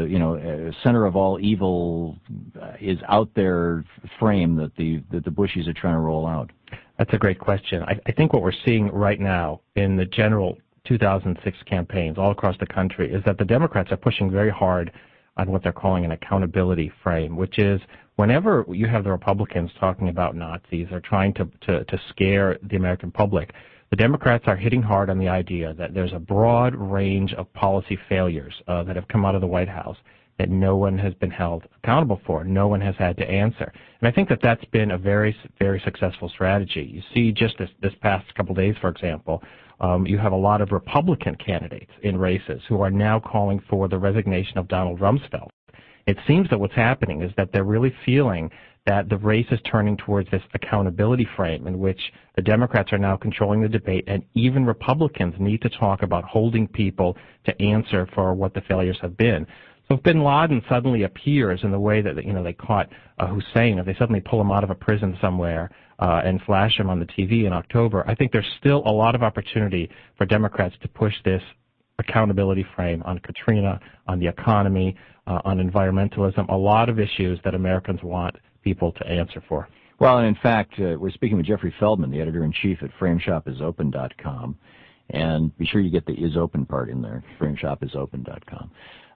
center of all evil is out there frame that the Bushies are trying to roll out? That's a great question. I think what we're seeing right now in the general 2006 campaigns all across the country is that the Democrats are pushing very hard on what they're calling an accountability frame, which is whenever you have the Republicans talking about Nazis or trying to scare the American public, the Democrats are hitting hard on the idea that there's a broad range of policy failures that have come out of the White House that no one has been held accountable for, no one has had to answer. And I think that that's been a very, very successful strategy. You see just this past couple of days, for example, you have a lot of Republican candidates in races who are now calling for the resignation of Donald Rumsfeld. It seems that what's happening is that they're really feeling that the race is turning towards this accountability frame in which the Democrats are now controlling the debate, and even Republicans need to talk about holding people to answer for what the failures have been. So if bin Laden suddenly appears in the way that they caught Hussein, if they suddenly pull him out of a prison somewhere and flash him on the TV in October, I think there's still a lot of opportunity for Democrats to push this accountability frame on Katrina, on the economy, on environmentalism, a lot of issues that Americans want people to answer for. Well, and in fact, we're speaking with Jeffrey Feldman, the editor-in-chief at FrameShopIsOpen.com. And be sure you get the is open part in there, FrameShopIsOpen.com.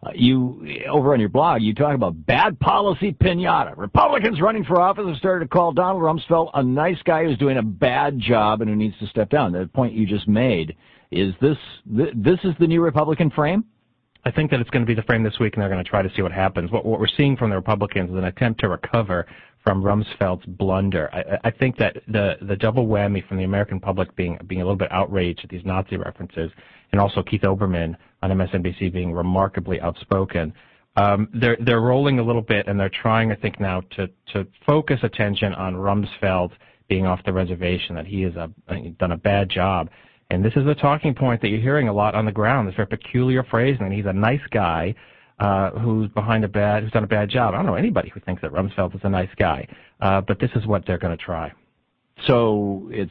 You, over on your blog, you talk about bad policy pinata. Republicans running for office have started to call Donald Rumsfeld a nice guy who's doing a bad job and who needs to step down. The point you just made, is this is the new Republican frame? I think that it's going to be the frame this week, and they're going to try to see what happens. What we're seeing from the Republicans is an attempt to recover from Rumsfeld's blunder. I think that the double whammy from the American public being a little bit outraged at these Nazi references, and also Keith Olbermann on MSNBC being remarkably outspoken, they're rolling a little bit, and they're trying, I think, now to focus attention on Rumsfeld being off the reservation, that he has done a bad job. And this is a talking point that you're hearing a lot on the ground, this very peculiar phrasing, and he's a nice guy who's done a bad job. I don't know anybody who thinks that Rumsfeld is a nice guy, but this is what they're going to try. So it's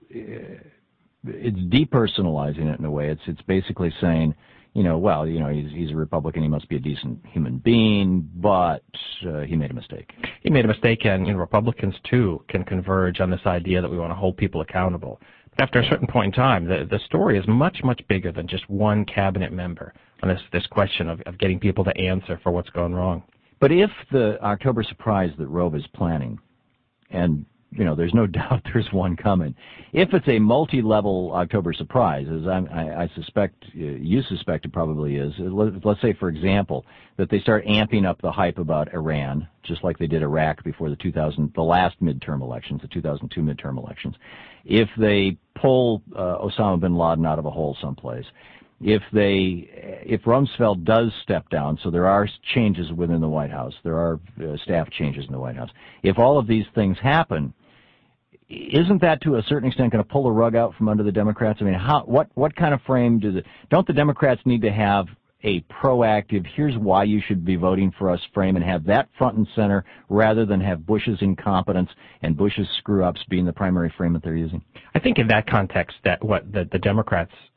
depersonalizing it in a way. It's basically saying, he's a Republican, he must be a decent human being, but he made a mistake. He made a mistake, and Republicans too can converge on this idea that we want to hold people accountable. After a certain point in time, the story is much, much bigger than just one cabinet member on this question of getting people to answer for what's going wrong. But if the October surprise that Rove is planning, and there's no doubt there's one coming, if it's a multi-level October surprise, as I suspect you suspect it probably is, let's say, for example, that they start amping up the hype about Iran, just like they did Iraq before the last midterm elections, the 2002 midterm elections. If they pull Osama bin Laden out of a hole someplace, if Rumsfeld does step down, so there are changes within the White House, there are staff changes in the White House, if all of these things happen, isn't that to a certain extent going to pull the rug out from under the Democrats? I mean, what kind of frame don't the Democrats need to have a proactive, here's why you should be voting for us frame, and have that front and center rather than have Bush's incompetence and Bush's screw-ups being the primary frame that they're using? I think in that context that what the Democrats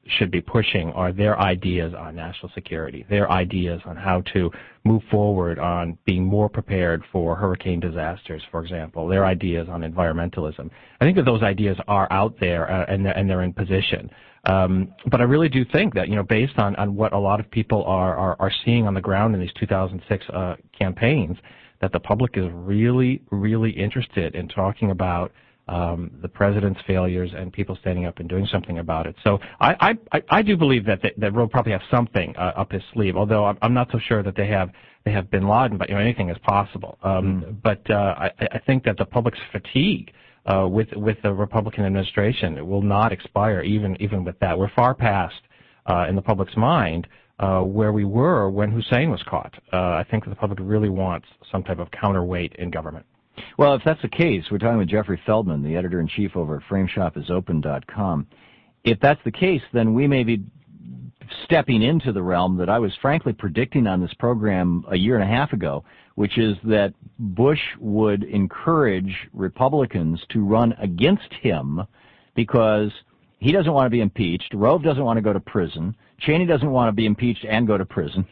should be pushing are their ideas on national security, their ideas on how to move forward on being more prepared for hurricane disasters, for example, their ideas on environmentalism. I think that those ideas are out there and they're in position. But I really do think that, based on what a lot of people are seeing on the ground in these 2006 campaigns, that the public is really, really interested in talking about the president's failures and people standing up and doing something about it. So I do believe that Roe probably have something up his sleeve, although I'm not so sure that they have bin Laden, but anything is possible. But I think that the public's fatigue with the Republican administration will not expire even with that. We're far past in the public's mind where we were when Hussein was caught. I think that the public really wants some type of counterweight in government. Well, if that's the case, we're talking with Jeffrey Feldman, the editor-in-chief over at FrameShopIsOpen.com. If that's the case, then we may be stepping into the realm that I was frankly predicting on this program a year and a half ago, which is that Bush would encourage Republicans to run against him because he doesn't want to be impeached, Rove doesn't want to go to prison, Cheney doesn't want to be impeached and go to prison.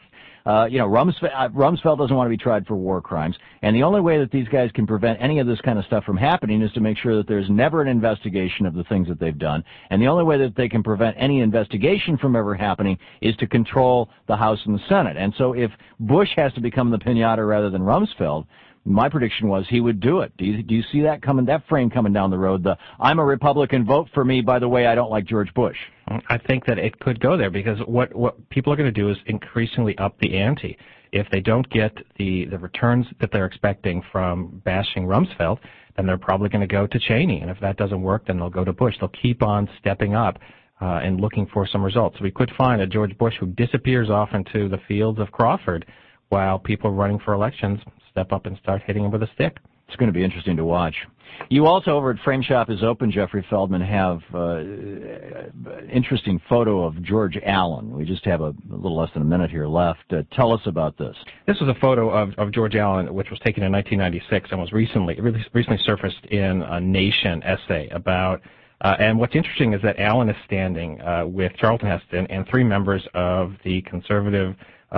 Rumsfeld doesn't want to be tried for war crimes, and the only way that these guys can prevent any of this kind of stuff from happening is to make sure that there's never an investigation of the things that they've done, and the only way that they can prevent any investigation from ever happening is to control the House and the Senate. And so if Bush has to become the piñata rather than Rumsfeld, my prediction was he would do it. Do you see that frame coming down the road? I'm a Republican, vote for me, by the way, I don't like George Bush. I think that it could go there because what people are going to do is increasingly up the ante. If they don't get the returns that they're expecting from bashing Rumsfeld, then they're probably going to go to Cheney. And if that doesn't work, then they'll go to Bush. They'll keep on stepping up and looking for some results. So we could find a George Bush who disappears off into the fields of Crawford while people running for elections step up and start hitting him with a stick. It's going to be interesting to watch. You also, over at Frame Shop is Open, Jeffrey Feldman, have an interesting photo of George Allen. We just have a little less than a minute here left. Tell us about this. This was a photo of George Allen, which was taken in 1996 and was recently surfaced in a Nation essay about. And what's interesting is that Allen is standing with Charlton Heston and three members of the conservative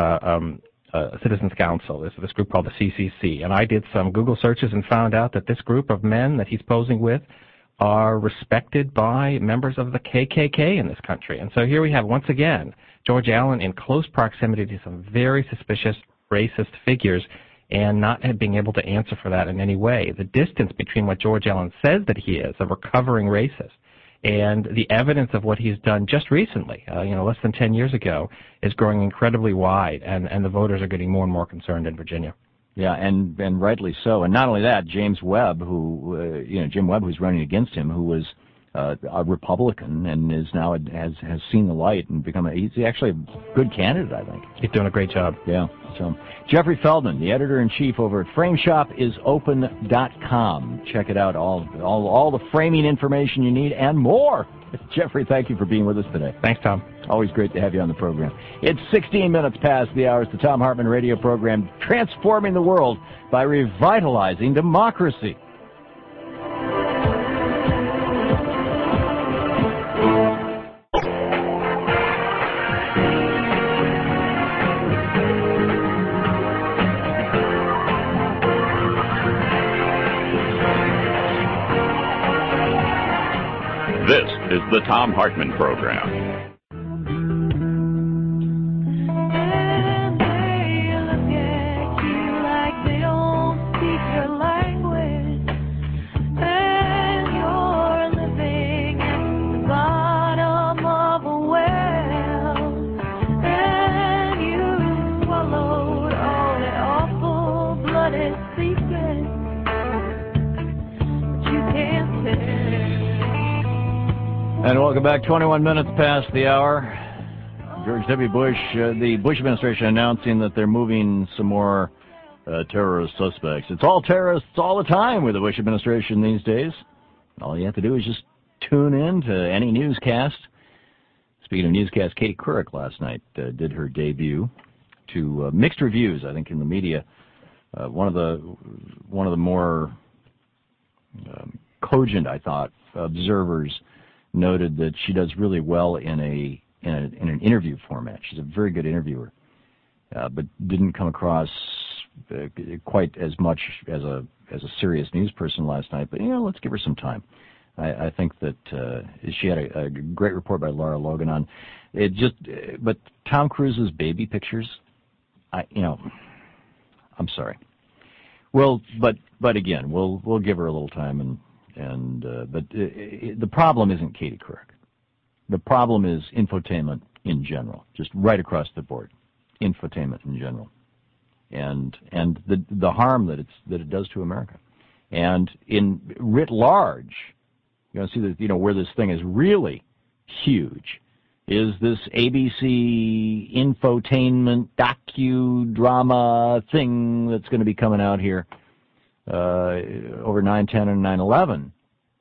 Citizens Council. This group called the CCC. And I did some Google searches and found out that this group of men that he's posing with are respected by members of the KKK in this country. And so here we have, once again, George Allen in close proximity to some very suspicious racist figures and not being able to answer for that in any way. The distance between what George Allen says that he is, a recovering racist, and the evidence of what he's done just recently, less than 10 years ago, is growing incredibly wide, and the voters are getting more and more concerned in Virginia. Yeah, and rightly so. And not only that, James Webb, Jim Webb, who's running against him, who was a Republican and is now has seen the light and he's actually a good candidate, I think. He's doing a great job. Yeah. So Jeffrey Feldman, the editor-in-chief over at FrameShopIsOpen.com. Check it out, all the framing information you need and more. Jeffrey, thank you for being with us today. Thanks, Tom. Always great to have you on the program. It's 16 minutes past the hour. It's the Thom Hartmann radio program, transforming the world by revitalizing democracy. This is the Thom Hartmann Program. And welcome back. 21 minutes past the hour. George W. Bush, the Bush administration announcing that they're moving some more terrorist suspects. It's all terrorists all the time with the Bush administration these days. All you have to do is just tune in to any newscast. Speaking of newscast, Katie Couric last night did her debut to mixed reviews, I think, in the media. One of the more cogent, I thought, observers noted that she does really well in an interview format. She's a very good interviewer, but didn't come across quite as much as a serious news person last night. But let's give her some time. I think that she had a great report by Laura Logan on it. But Tom Cruise's baby pictures, I'm sorry. Well, but again, we'll give her a little time, but the problem isn't Katie Couric. The problem is infotainment in general, just right across the board, infotainment in general, and the harm that it does to America, and in writ large, you're going to see that where this thing is really huge is this ABC infotainment docudrama thing that's going to be coming out here over 9/10 and 9/11.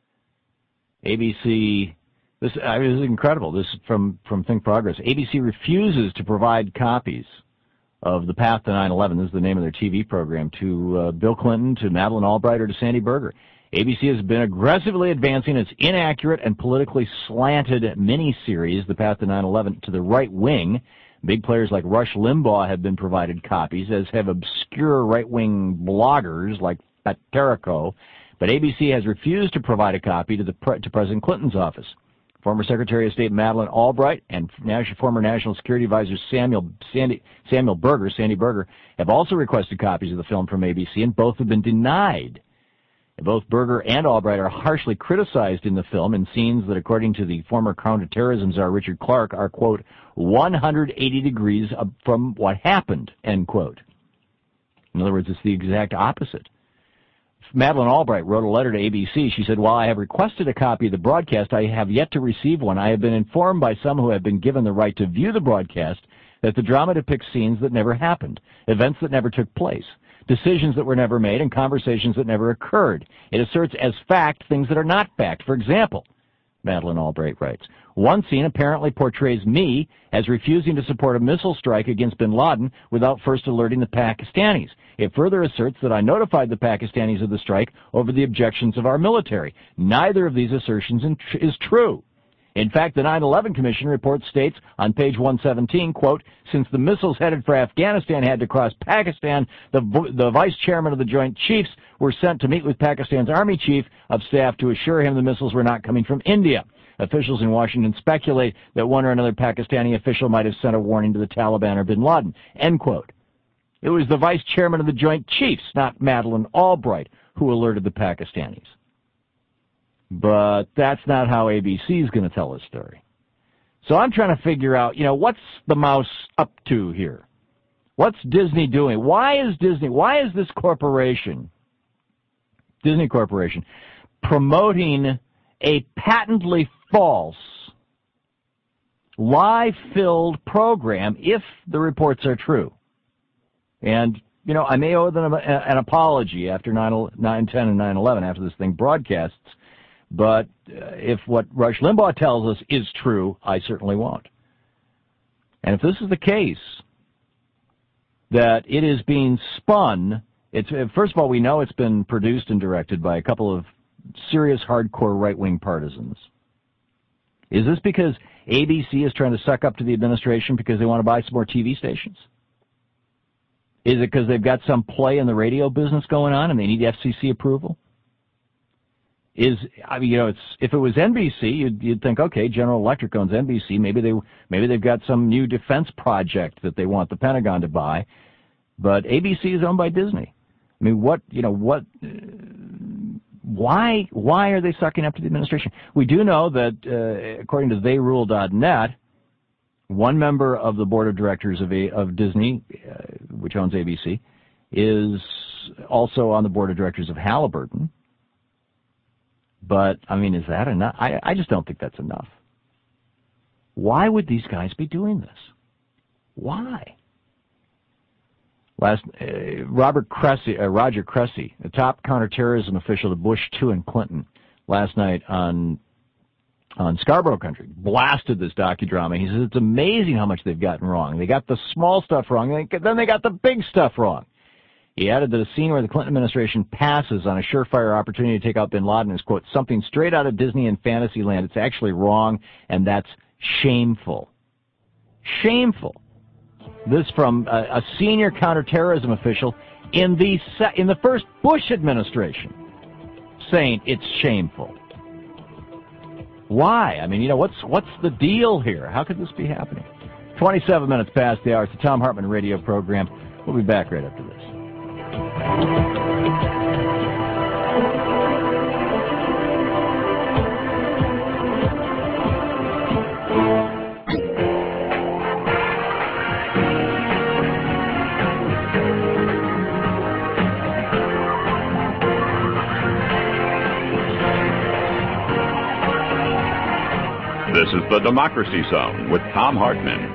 ABC, this is incredible. This is from Think Progress. ABC refuses to provide copies of The Path to 9/11. This is the name of their TV program, to Bill Clinton, to Madeleine Albright, or to Sandy Berger. ABC has been aggressively advancing its inaccurate and politically slanted miniseries, The Path to 9/11, to the right wing. Big players like Rush Limbaugh have been provided copies, as have obscure right-wing bloggers like Pat Taraco. But ABC has refused to provide a copy to President Clinton's office. Former Secretary of State Madeleine Albright and former National Security Advisor Sandy Berger, have also requested copies of the film from ABC, and both have been denied. Both Berger and Albright are harshly criticized in the film in scenes that, according to the former counterterrorism czar Richard Clarke, are, quote, 180 degrees from what happened, end quote. In other words, it's the exact opposite. Madeleine Albright wrote a letter to ABC. She said, while I have requested a copy of the broadcast, I have yet to receive one. I have been informed by some who have been given the right to view the broadcast that the drama depicts scenes that never happened, events that never took place, decisions that were never made, and conversations that never occurred. It asserts as fact things that are not fact. For example, Madeleine Albright writes, one scene apparently portrays me as refusing to support a missile strike against bin Laden without first alerting the Pakistanis. It further asserts that I notified the Pakistanis of the strike over the objections of our military. Neither of these assertions is true. In fact, the 9/11 Commission report states on page 117, quote, since the missiles headed for Afghanistan had to cross Pakistan, the vice chairman of the Joint Chiefs were sent to meet with Pakistan's Army Chief of Staff to assure him the missiles were not coming from India. Officials in Washington speculate that one or another Pakistani official might have sent a warning to the Taliban or bin Laden, end quote. It was the vice chairman of the Joint Chiefs, not Madeleine Albright, who alerted the Pakistanis. But that's not how ABC is going to tell his story. So I'm trying to figure out, what's the mouse up to here? What's Disney doing? Why is this corporation, Disney Corporation, promoting a patently false, lie-filled program if the reports are true? And, I may owe them an apology after 9/10 and 9/11, after this thing broadcasts. But if what Rush Limbaugh tells us is true, I certainly won't. And if this is the case, that it is being spun, first of all, we know it's been produced and directed by a couple of serious hardcore right-wing partisans. Is this because ABC is trying to suck up to the administration because they want to buy some more TV stations? Is it because they've got some play in the radio business going on and they need FCC approval? If it was NBC, you'd think, okay, General Electric owns NBC. Maybe they've got some new defense project that they want the Pentagon to buy. But ABC is owned by Disney. I mean, why are they sucking up to the administration? We do know that, according to TheyRule.net, one member of the board of directors of Disney, which owns ABC, is also on the board of directors of Halliburton. But, is that enough? I just don't think that's enough. Why would these guys be doing this? Why? Roger Cressy, a top counterterrorism official to Bush II and Clinton, last night on Scarborough Country, blasted this docudrama. He says it's amazing how much they've gotten wrong. They got the small stuff wrong, then they got the big stuff wrong. He added that a scene where the Clinton administration passes on a surefire opportunity to take out bin Laden is, quote, something straight out of Disney and Fantasyland. It's actually wrong, and that's shameful. Shameful. This from a senior counterterrorism official in the first Bush administration, saying it's shameful. Why? I mean, what's the deal here? How could this be happening? 27 minutes past the hour. It's the Thom Hartmann radio program. We'll be back right after this. This is the Democracy Zone with Thom Hartmann.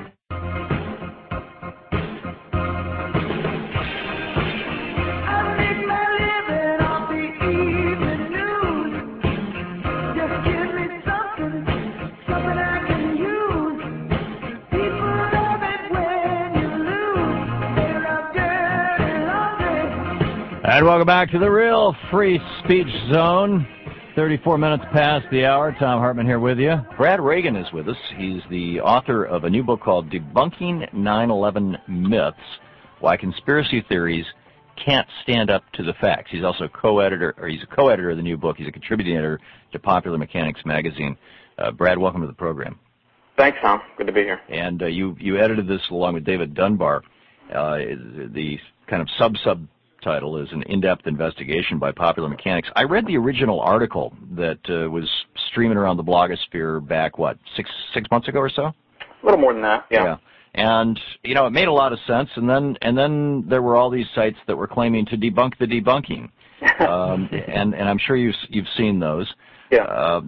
And welcome back to the Real Free Speech Zone. 34 minutes past the hour. Thom Hartmann here with you. Brad Reagan is with us. He's the author of a new book called Debunking 9/11 Myths, Why Conspiracy Theories Can't Stand Up to the Facts. He's also he's a co-editor of the new book. He's a contributing editor to Popular Mechanics magazine. Brad, welcome to the program. Thanks, Tom. Good to be here. And you edited this along with David Dunbar. The kind of subtitle is an in-depth investigation by Popular Mechanics. I read the original article that was streaming around the blogosphere back, six months ago or so? A little more than that, yeah. And, it made a lot of sense, and then there were all these sites that were claiming to debunk the debunking. And I'm sure you've seen those. Yeah.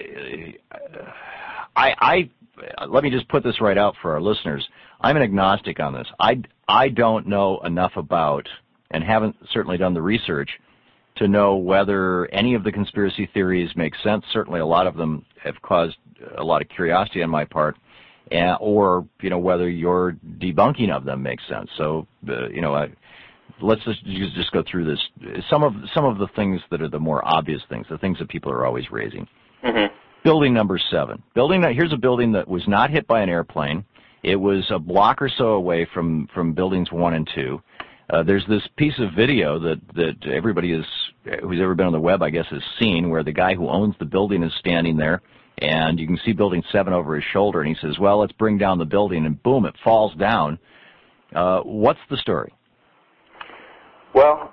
Let me just put this right out for our listeners. I'm an agnostic on this. I don't know enough about, and haven't certainly done the research, to know whether any of the conspiracy theories make sense. Certainly a lot of them have caused a lot of curiosity on my part, or, whether your debunking of them makes sense. So, let's just go through this. Some of the things that are the more obvious things, the things that people are always raising. Mm-hmm. Building number 7. Here's a building that was not hit by an airplane. It was a block or so away from buildings 1 and 2. There's this piece of video that everybody who's ever been on the web, I guess, has seen, where the guy who owns the building is standing there, and you can see building 7 over his shoulder, and he says, well, let's bring down the building, and boom, it falls down. What's the story? Well,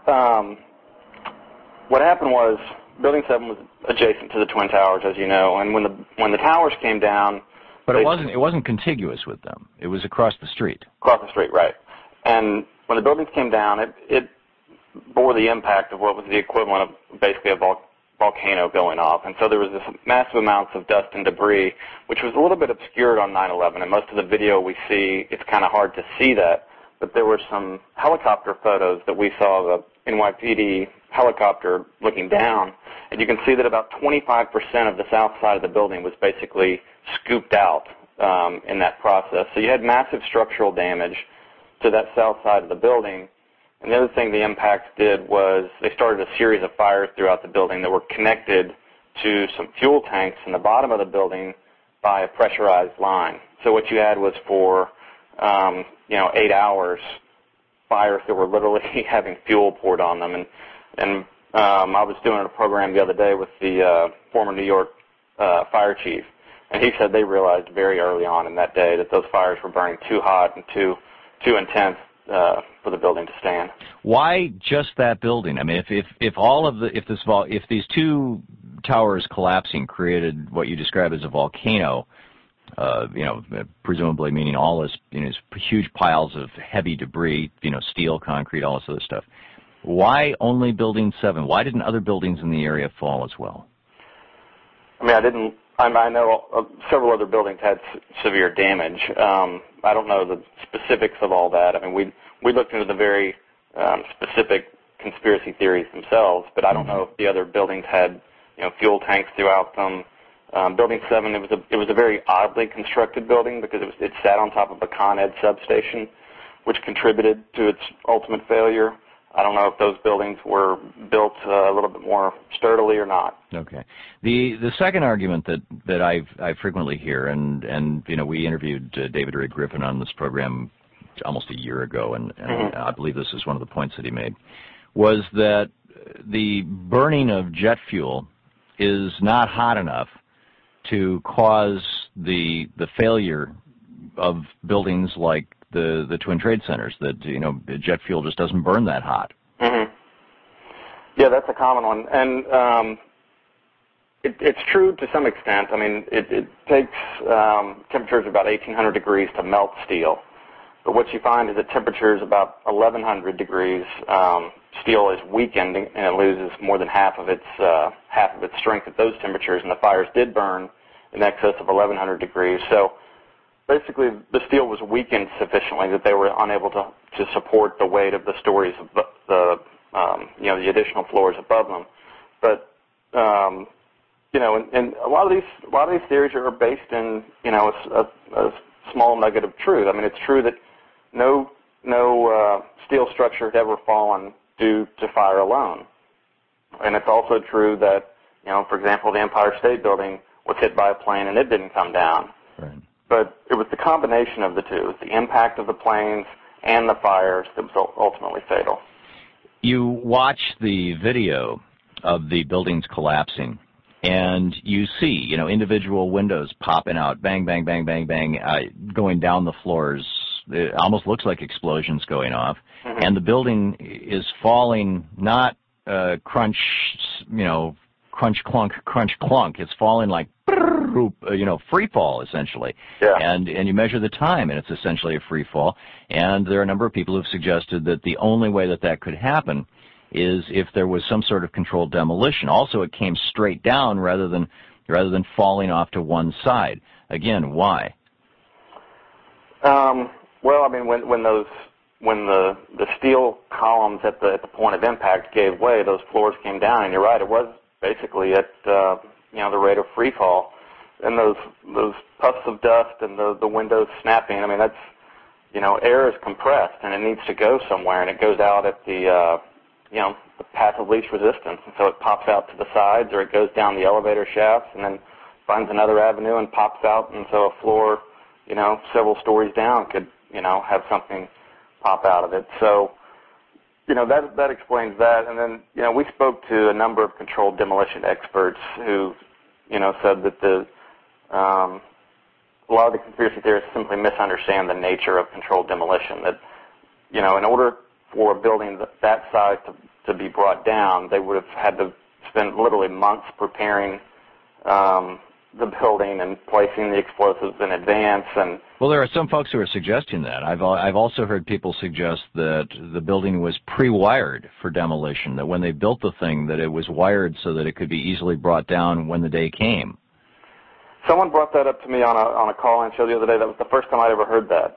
what happened was building 7 was adjacent to the Twin Towers, as you know, and when the towers came down... But it wasn't contiguous with them. It was across the street. Across the street, right. And when the buildings came down, it bore the impact of what was the equivalent of basically a volcano going off. And so there was this massive amounts of dust and debris, which was a little bit obscured on 9/11. And most of the video we see, it's kind of hard to see that. But there were some helicopter photos that we saw of a NYPD helicopter looking down. And you can see that about 25% of the south side of the building was basically scooped out in that process. So you had massive structural damage to that south side of the building. And the other thing the impacts did was they started a series of fires throughout the building that were connected to some fuel tanks in the bottom of the building by a pressurized line. So what you had was for 8 hours, fires that were literally having fuel poured on them. And I was doing a program the other day with the former New York fire chief, and he said they realized very early on in that day that those fires were burning too hot and too intense for the building to stand. Why just that building? I mean, if these two towers collapsing created what you describe as a volcano, presumably meaning all this, huge piles of heavy debris, steel, concrete, all this other stuff. Why only Building 7? Why didn't other buildings in the area fall as well? I know several other buildings had severe damage. I don't know the specifics of all that. I mean, we looked into the very specific conspiracy theories themselves, but I don't know if the other buildings had fuel tanks throughout them. Building 7, it was a very oddly constructed building because it sat on top of a Con Ed substation, which contributed to its ultimate failure. I don't know if those buildings were built a little bit more sturdily or not. Okay. The second argument that I frequently hear, and we interviewed David Ray Griffin on this program almost a year ago, and I believe this is one of the points that he made, was that the burning of jet fuel is not hot enough to cause the failure of buildings like the Twin Trade Centers, that jet fuel just doesn't burn that hot. Mm-hmm. Yeah, that's a common one, and it's true to some extent. I mean, it takes temperatures about 1,800 degrees to melt steel, but what you find is at temperatures about 1,100 degrees, steel is weakened and it loses more than half of its strength at those temperatures, and the fires did burn in excess of 1,100 degrees. So basically, the steel was weakened sufficiently that they were unable to support the weight of the stories of the additional floors above them. But and a lot of these theories are based in a small nugget of truth. I mean, it's true that no steel structure had ever fallen due to fire alone, and it's also true that for example, the Empire State Building was hit by a plane and it didn't come down. Right. But it was the combination of the two. It was the impact of the planes and the fires that was ultimately fatal. You watch the video of the buildings collapsing, and you see, individual windows popping out, bang, bang, bang, bang, bang, going down the floors. It almost looks like explosions going off. Mm-hmm. And the building is falling, not crunch, crunch, clunk, crunch, clunk. It's falling like, free fall, essentially. Yeah. And you measure the time, and it's essentially a free fall. And there are a number of people who've suggested that the only way that could happen is if there was some sort of controlled demolition. Also, it came straight down rather than falling off to one side. Again, why? Well, I mean, when the steel columns at the point of impact gave way, those floors came down, and you're right, it was basically at the rate of free fall, and those puffs of dust and the windows snapping. I mean, that's air is compressed and it needs to go somewhere, and it goes out at the path of least resistance, and so it pops out to the sides, or it goes down the elevator shafts and then finds another avenue and pops out, and so a floor several stories down could have something pop out of it. So that explains that. And then we spoke to a number of controlled demolition experts who said that a lot of the conspiracy theorists simply misunderstand the nature of controlled demolition. That in order for a building that size to be brought down, they would have had to spend literally months preparing the building and placing the explosives in advance. And well, there are some folks who are suggesting that. I've also heard people suggest that the building was pre-wired for demolition, that when they built the thing, that it was wired so that it could be easily brought down when the day came. Someone brought that up to me on a call-in show the other day. That was the first time I'd ever heard that.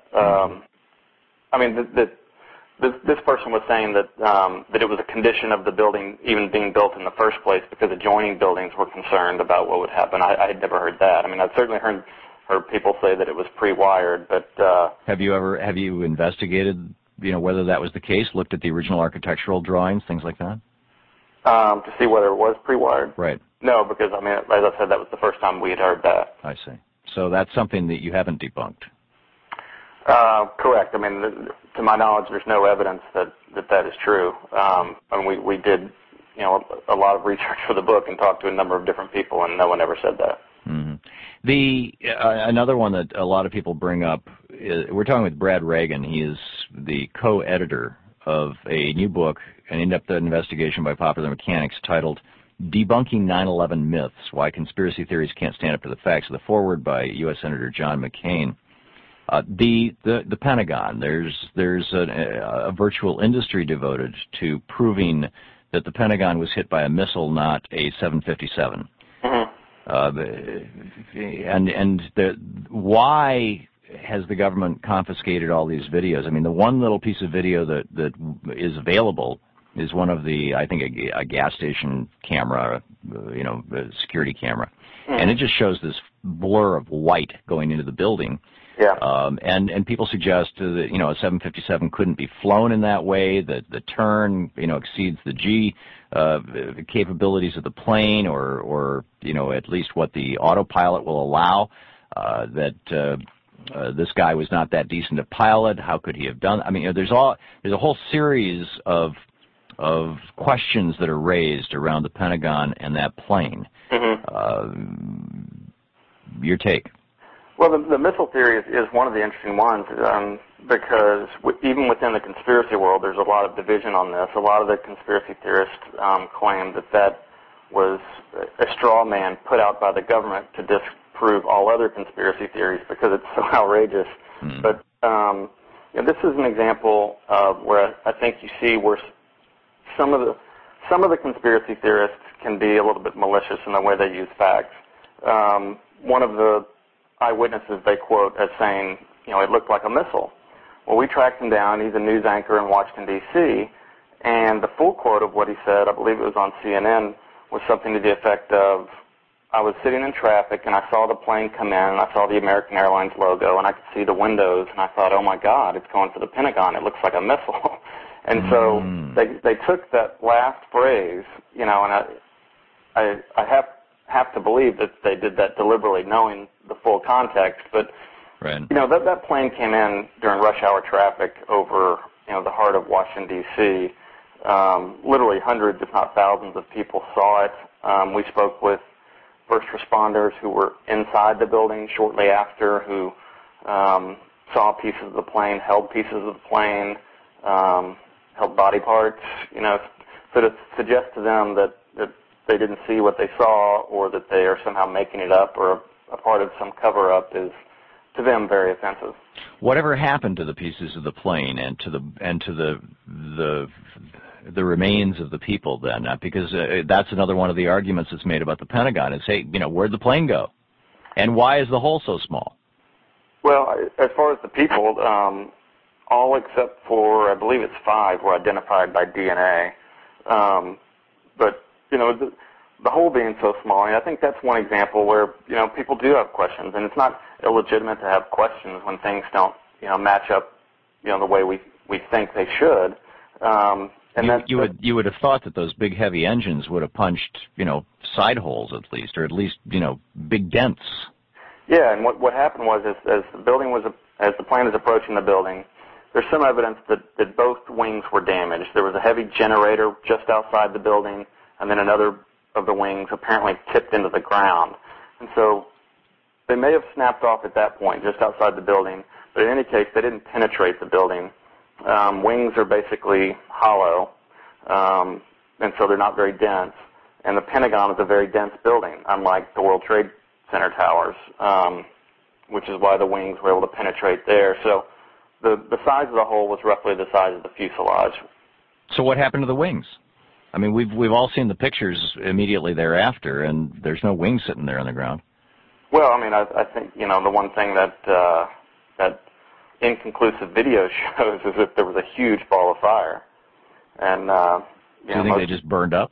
I mean, this person was saying that it was a condition of the building even being built in the first place because adjoining buildings were concerned about what would happen. I had never heard that. I mean, I've certainly heard people say that it was pre-wired, but have you investigated whether that was the case? Looked at the original architectural drawings, things like that, to see whether it was pre-wired? Right. No, because I mean, as I said, that was the first time we had heard that. I see. So that's something that you haven't debunked. Correct. I mean, to my knowledge, there's no evidence that is true. And we did, a lot of research for the book and talked to a number of different people, and no one ever said that. Mm-hmm. Another one that a lot of people bring up, we're talking with Brad Reagan. He is the co-editor of a new book, an in-depth investigation by Popular Mechanics titled Debunking 9/11 Myths, Why Conspiracy Theories Can't Stand Up to the Facts. The foreword by U.S. Senator John McCain. The Pentagon, there's a virtual industry devoted to proving that the Pentagon was hit by a missile, not a 757. Why has the government confiscated all these videos? I mean, the one little piece of video that is available is one of the, I think, a gas station camera, a security camera, and it just shows this blur of white going into the building. Yeah. And people suggest that, a 757 couldn't be flown in that way, that the turn, exceeds the G capabilities of the plane or at least what the autopilot will allow, that this guy was not that decent a pilot. How could he have done? I mean, there's a whole series of questions that are raised around the Pentagon and that plane. Your take? Well, the missile theory is one of the interesting ones because even within the conspiracy world, there's a lot of division on this. A lot of the conspiracy theorists claim that was a straw man put out by the government to disprove all other conspiracy theories because it's so outrageous. But this is an example of where I think you see where some of the conspiracy theorists can be a little bit malicious in the way they use facts. One of the eyewitnesses they quote as saying, it looked like a missile. Well, we tracked him down. He's a news anchor in Washington, D.C., and the full quote of what he said, I believe it was on CNN, was something to the effect of, I was sitting in traffic, and I saw the plane come in, and I saw the American Airlines logo, and I could see the windows, and I thought, oh, my God, it's going for the Pentagon. It looks like a missile. And so they took that last phrase, and I have to believe that they did that deliberately, knowing the full context. But that plane came in during rush hour traffic over the heart of Washington D.C. Literally hundreds, if not thousands, of people saw it. We spoke with first responders who were inside the building shortly after, who saw pieces of the plane, held pieces of the plane, held body parts. So to suggest to them that they didn't see what they saw, or that they are somehow making it up, or a part of some cover-up, is to them very offensive. Whatever happened to the pieces of the plane and to the remains of the people then? Because that's another one of the arguments that's made about the Pentagon is, hey, where'd the plane go, and why is the hole so small? Well, as far as the people, all except for I believe it's 5 were identified by DNA, but the hole being so small, I think that's one example where, people do have questions, and it's not illegitimate to have questions when things don't, match up, the way we think they should. You would have thought that those big heavy engines would have punched, side holes at least, or at least, big dents. Yeah, and what happened was as the plane was approaching the building, there's some evidence that both wings were damaged. There was a heavy generator just outside the building, and then another of the wings apparently tipped into the ground. And so they may have snapped off at that point, just outside the building, but in any case, they didn't penetrate the building. Wings are basically hollow, and so they're not very dense. And the Pentagon is a very dense building, unlike the World Trade Center towers, which is why the wings were able to penetrate there. So the size of the hole was roughly the size of the fuselage. So what happened to the wings? I mean, we've all seen the pictures immediately thereafter, and there's no wings sitting there on the ground. Well, I mean, I think, the one thing that inconclusive video shows is that there was a huge ball of fire. And, do you think they just burned up?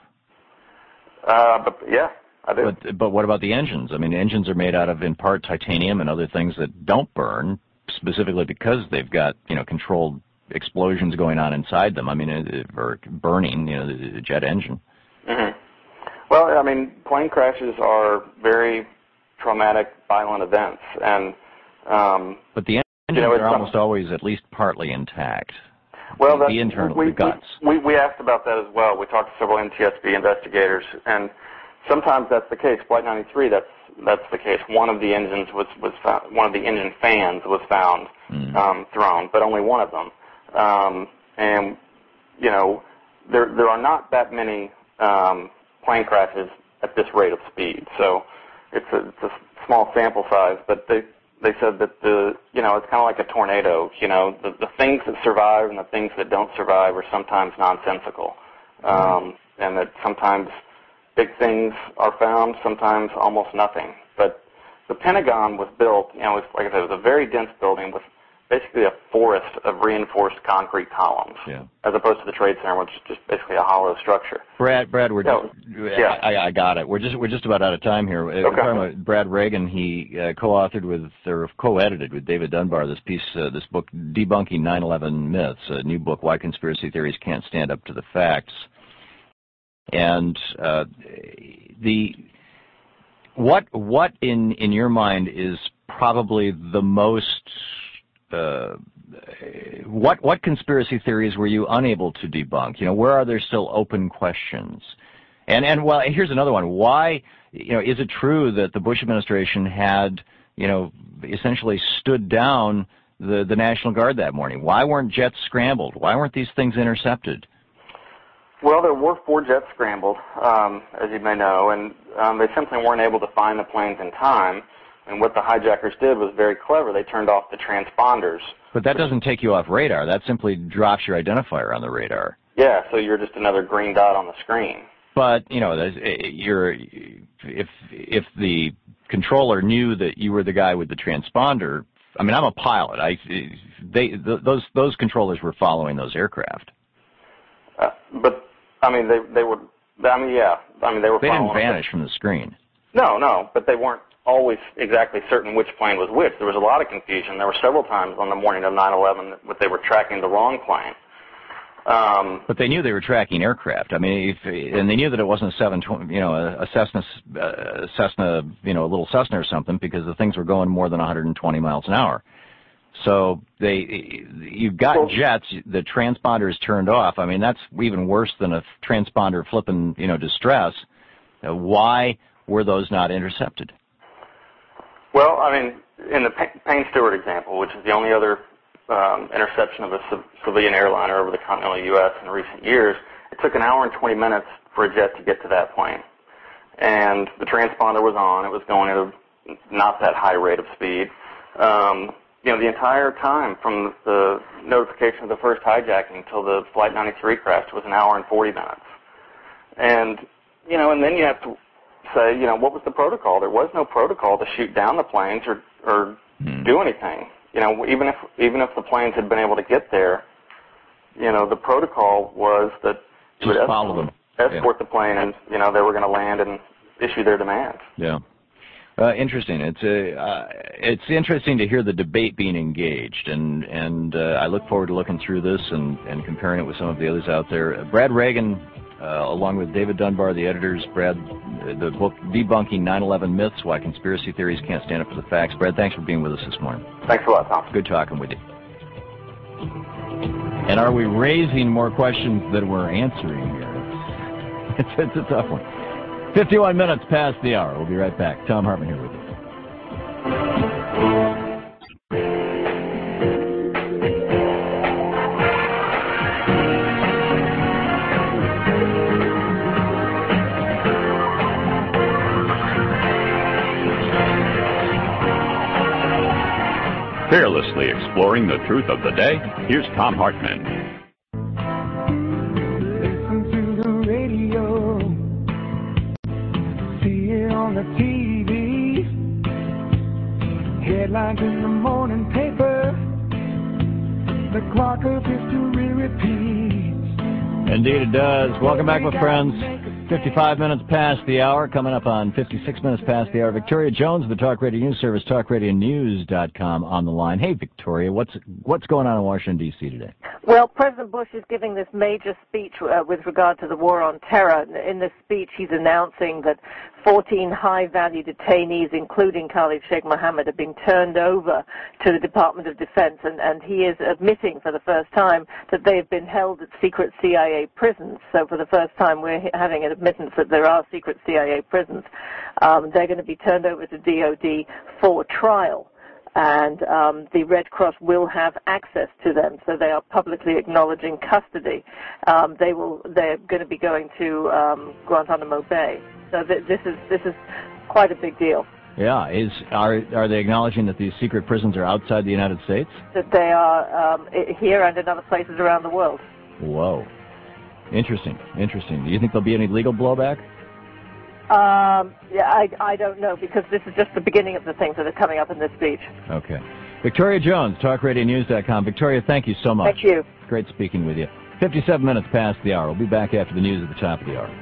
But yeah, I do. But what about the engines? I mean, engines are made out of, in part, titanium and other things that don't burn, specifically because they've got, controlled explosions going on inside them. I mean, or burning, the jet engine. Mm-hmm. Well, I mean, plane crashes are very traumatic, violent events, and but the engines are almost always at least partly intact. Well, the internal, the guts. We asked about that as well. We talked to several NTSB investigators, and sometimes that's the case. Flight 93, that's the case. One of the engines was found, one of the engine fans was found thrown, but only one of them. And there are not that many plane crashes at this rate of speed, so it's a small sample size. But they said that it's kind of like a tornado. The things that survive and the things that don't survive are sometimes nonsensical, and that sometimes big things are found, sometimes almost nothing. But the Pentagon was built, like I said, it was a very dense building with basically a forest of reinforced concrete columns, as opposed to the Trade Center, which is just basically a hollow structure. Brad, I got it. We're just about out of time here. Okay. We're talking about Brad Reagan. He co-edited with David Dunbar this book, Debunking 9/11 Myths, a new book, Why Conspiracy Theories Can't Stand Up to the Facts. And what in your mind is probably the most what conspiracy theories were you unable to debunk? Where are there still open questions? And well, here's another one. Why, is it true that the Bush administration had, essentially stood down the National Guard that morning? Why weren't jets scrambled? Why weren't these things intercepted? Well, there were 4 jets scrambled, as you may know, and they simply weren't able to find the planes in time. And what the hijackers did was very clever. They turned off the transponders. But that doesn't take you off radar. That simply drops your identifier on the radar. Yeah, so you're just another green dot on the screen. But, if the controller knew that you were the guy with the transponder, I mean, I'm a pilot. Those controllers were following those aircraft. But I mean, they were. I mean, yeah. I mean, they were. They didn't vanish from the screen. No, but they weren't always exactly certain which plane was which. There was a lot of confusion. There were several times on the morning of 9/11 that they were tracking the wrong plane. But they knew they were tracking aircraft. I mean, and they knew that it wasn't a Cessna, a little Cessna or something, because the things were going more than 120 miles an hour. So you've got jets, the transponder is turned off. I mean, that's even worse than a transponder flipping, distress. Why were those not intercepted? Well, I mean, in the Payne Stewart example, which is the only other interception of a civilian airliner over the continental U.S. in recent years, it took an hour and 20 minutes for a jet to get to that plane. And the transponder was on. It was going at a not that high rate of speed. The entire time from the notification of the first hijacking until the Flight 93 crashed was an hour and 40 minutes. And, and then you have to say, what was the protocol? There was no protocol to shoot down the planes or do anything. Even if the planes had been able to get there, the protocol was that you would escort the plane and, they were going to land and issue their demands. Yeah. Interesting. It's interesting to hear the debate being engaged, and I look forward to looking through this and comparing it with some of the others out there. Brad Reagan, along with David Dunbar, the editors, the book Debunking 9/11 Myths, Why Conspiracy Theories Can't Stand Up to the Facts. Brad, thanks for being with us this morning. Thanks a lot, Tom. Good talking with you. And are we raising more questions than we're answering here? It's a tough one. 51 minutes past the hour. We'll be right back. Tom Hartman here with you. Fearlessly exploring the truth of the day, here's Tom Hartman. On the TV, headlines in the morning paper, the clock of history repeats. Indeed it does. Welcome back, my friends. 55 minutes past the hour, coming up on 56 minutes past the hour. Victoria Jones of the Talk Radio News Service, talkradionews.com on the line. Hey, Victoria, what's going on in Washington, D.C. today? Well, President Bush is giving this major speech with regard to the war on terror. In this speech, he's announcing that 14 high-value detainees, including Khalid Sheikh Mohammed, have been turned over to the Department of Defense, and he is admitting for the first time that they have been held at secret CIA prisons. So for the first time, we're having an admittance that there are secret CIA prisons. They're going to be turned over to DOD for trial. And the Red Cross will have access to them, so they are publicly acknowledging custody. They're going to be going to Guantanamo Bay. So this is quite a big deal. Yeah, are they acknowledging that these secret prisons are outside the United States? That they are here and in other places around the world. Whoa, interesting. Do you think there'll be any legal blowback? I don't know, because this is just the beginning of the things that are coming up in this speech. Okay. Victoria Jones, TalkRadioNews.com. Victoria, thank you so much. Thank you. Great speaking with you. 57 minutes past the hour. We'll be back after the news at the top of the hour.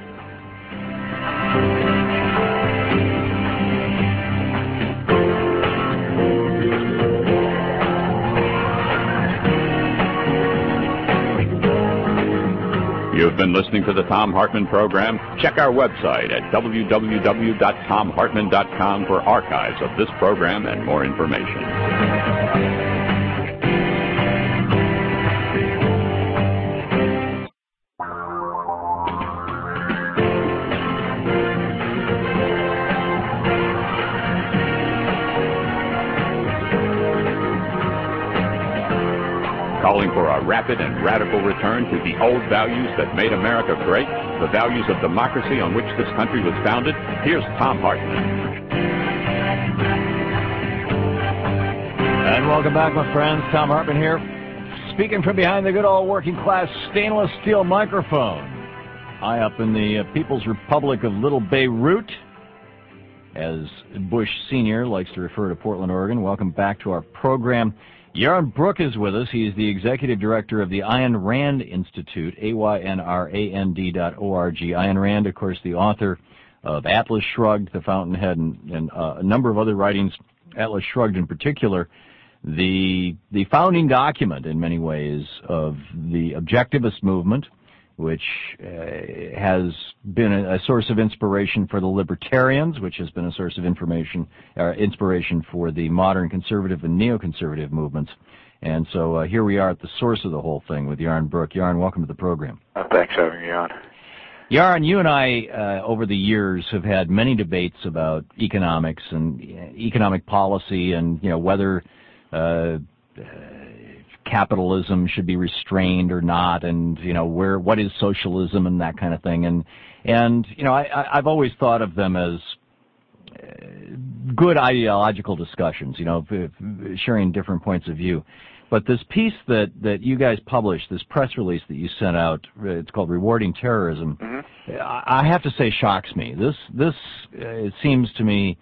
You've been listening to the Thom Hartmann program. Check our website at www.thomhartmann.com for archives of this program and more information. Calling for a rapid and radical return to the old values that made America great, the values of democracy on which this country was founded, here's Thom Hartmann. And welcome back, my friends. Thom Hartmann here, speaking from behind the good old working class stainless steel microphone. High up in the People's Republic of Little Beirut, as Bush Sr. likes to refer to Portland, Oregon. Welcome back to our program. Yaron Brook is with us. He is the executive director of the Ayn Rand Institute, AYNRAND.org. Ayn Rand, of course, the author of Atlas Shrugged, The Fountainhead, and a number of other writings, Atlas Shrugged in particular, the founding document, in many ways, of the objectivist movement, which has been a source of inspiration for the libertarians, which has been a source of inspiration for the modern conservative and neoconservative movements. And so here we are at the source of the whole thing with Yaron Brook. Yaron, welcome to the program. Thanks for having me on. Yaron, you and I, over the years, have had many debates about economics and economic policy and, whether capitalism should be restrained or not, and what is socialism and that kind of thing, and I've always thought of them as good ideological discussions, sharing different points of view. But this piece that you guys published, this press release that you sent out, it's called "Rewarding Terrorism." Mm-hmm. I have to say, shocks me. This it seems to me.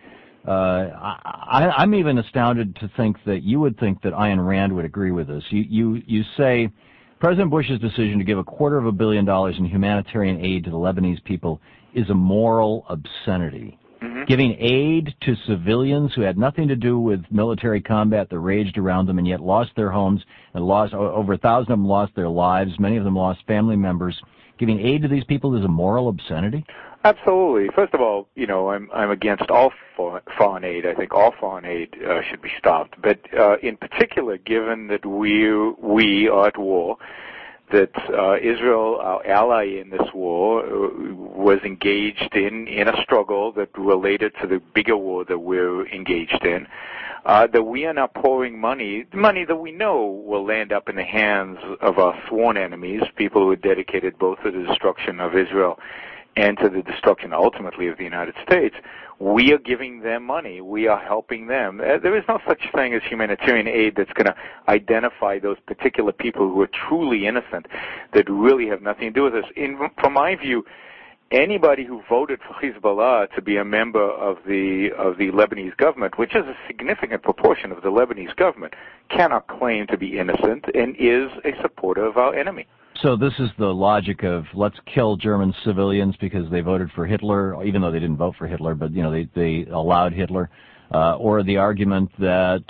I'm even astounded to think that you would think that Ayn Rand would agree with this. You say President Bush's decision to give $250 million in humanitarian aid to the Lebanese people is a moral obscenity. Mm-hmm. Giving aid to civilians who had nothing to do with military combat that raged around them and yet lost their homes and lost over 1,000 of them lost their lives. Many of them lost family members. Giving aid to these people is a moral obscenity? Absolutely. First of all, I'm against all foreign aid. I think all foreign aid should be stopped. But in particular, given that we are at war, that Israel, our ally in this war, was engaged in a struggle that related to the bigger war that we're engaged in, that we are now pouring money that we know will land up in the hands of our sworn enemies, people who are dedicated both to the destruction of Israel and to the destruction ultimately of the United States. We are giving them money. We are helping them. There is no such thing as humanitarian aid that's going to identify those particular people who are truly innocent, that really have nothing to do with this. From my view, anybody who voted for Hezbollah to be a member of the Lebanese government, which is a significant proportion of the Lebanese government, cannot claim to be innocent and is a supporter of our enemy. So this is the logic of let's kill German civilians because they voted for Hitler, even though they didn't vote for Hitler, but they allowed Hitler, or the argument that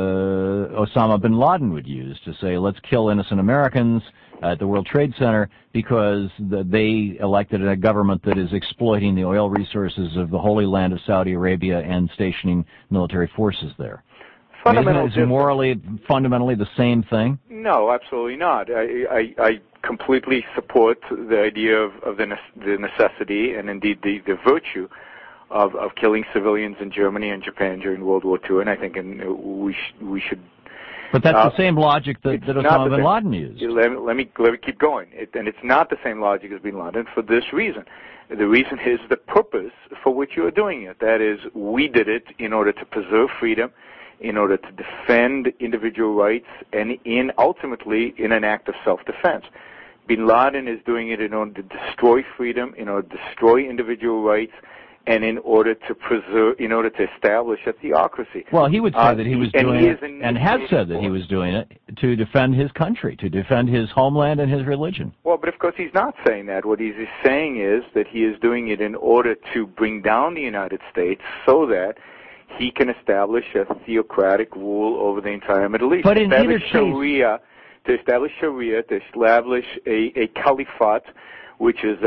Osama bin Laden would use to say let's kill innocent Americans at the World Trade Center because they elected a government that is exploiting the oil resources of the Holy Land of Saudi Arabia and stationing military forces there. Isn't it morally, fundamentally the same thing? No, absolutely not. I completely support the idea of the necessity and indeed the virtue of killing civilians in Germany and Japan during World War II, and I think we should. But that's the same logic that Osama bin Laden used. Let me keep going. And it's not the same logic as bin Laden for this reason. The reason is the purpose for which you are doing it. That is, we did it in order to preserve freedom, in order to defend individual rights, and ultimately in an act of self-defense. Bin Laden is doing it in order to destroy freedom, in order to destroy individual rights, and in order to establish a theocracy. Well, he would say that he was doing it, and has said that he was was doing it to defend his country, to defend his homeland and his religion. Well, but of course he's not saying that. What he's saying is that he is doing it in order to bring down the United States so that he can establish a theocratic rule over the entire Middle East. But in either case, to establish Sharia, to establish a caliphate, which is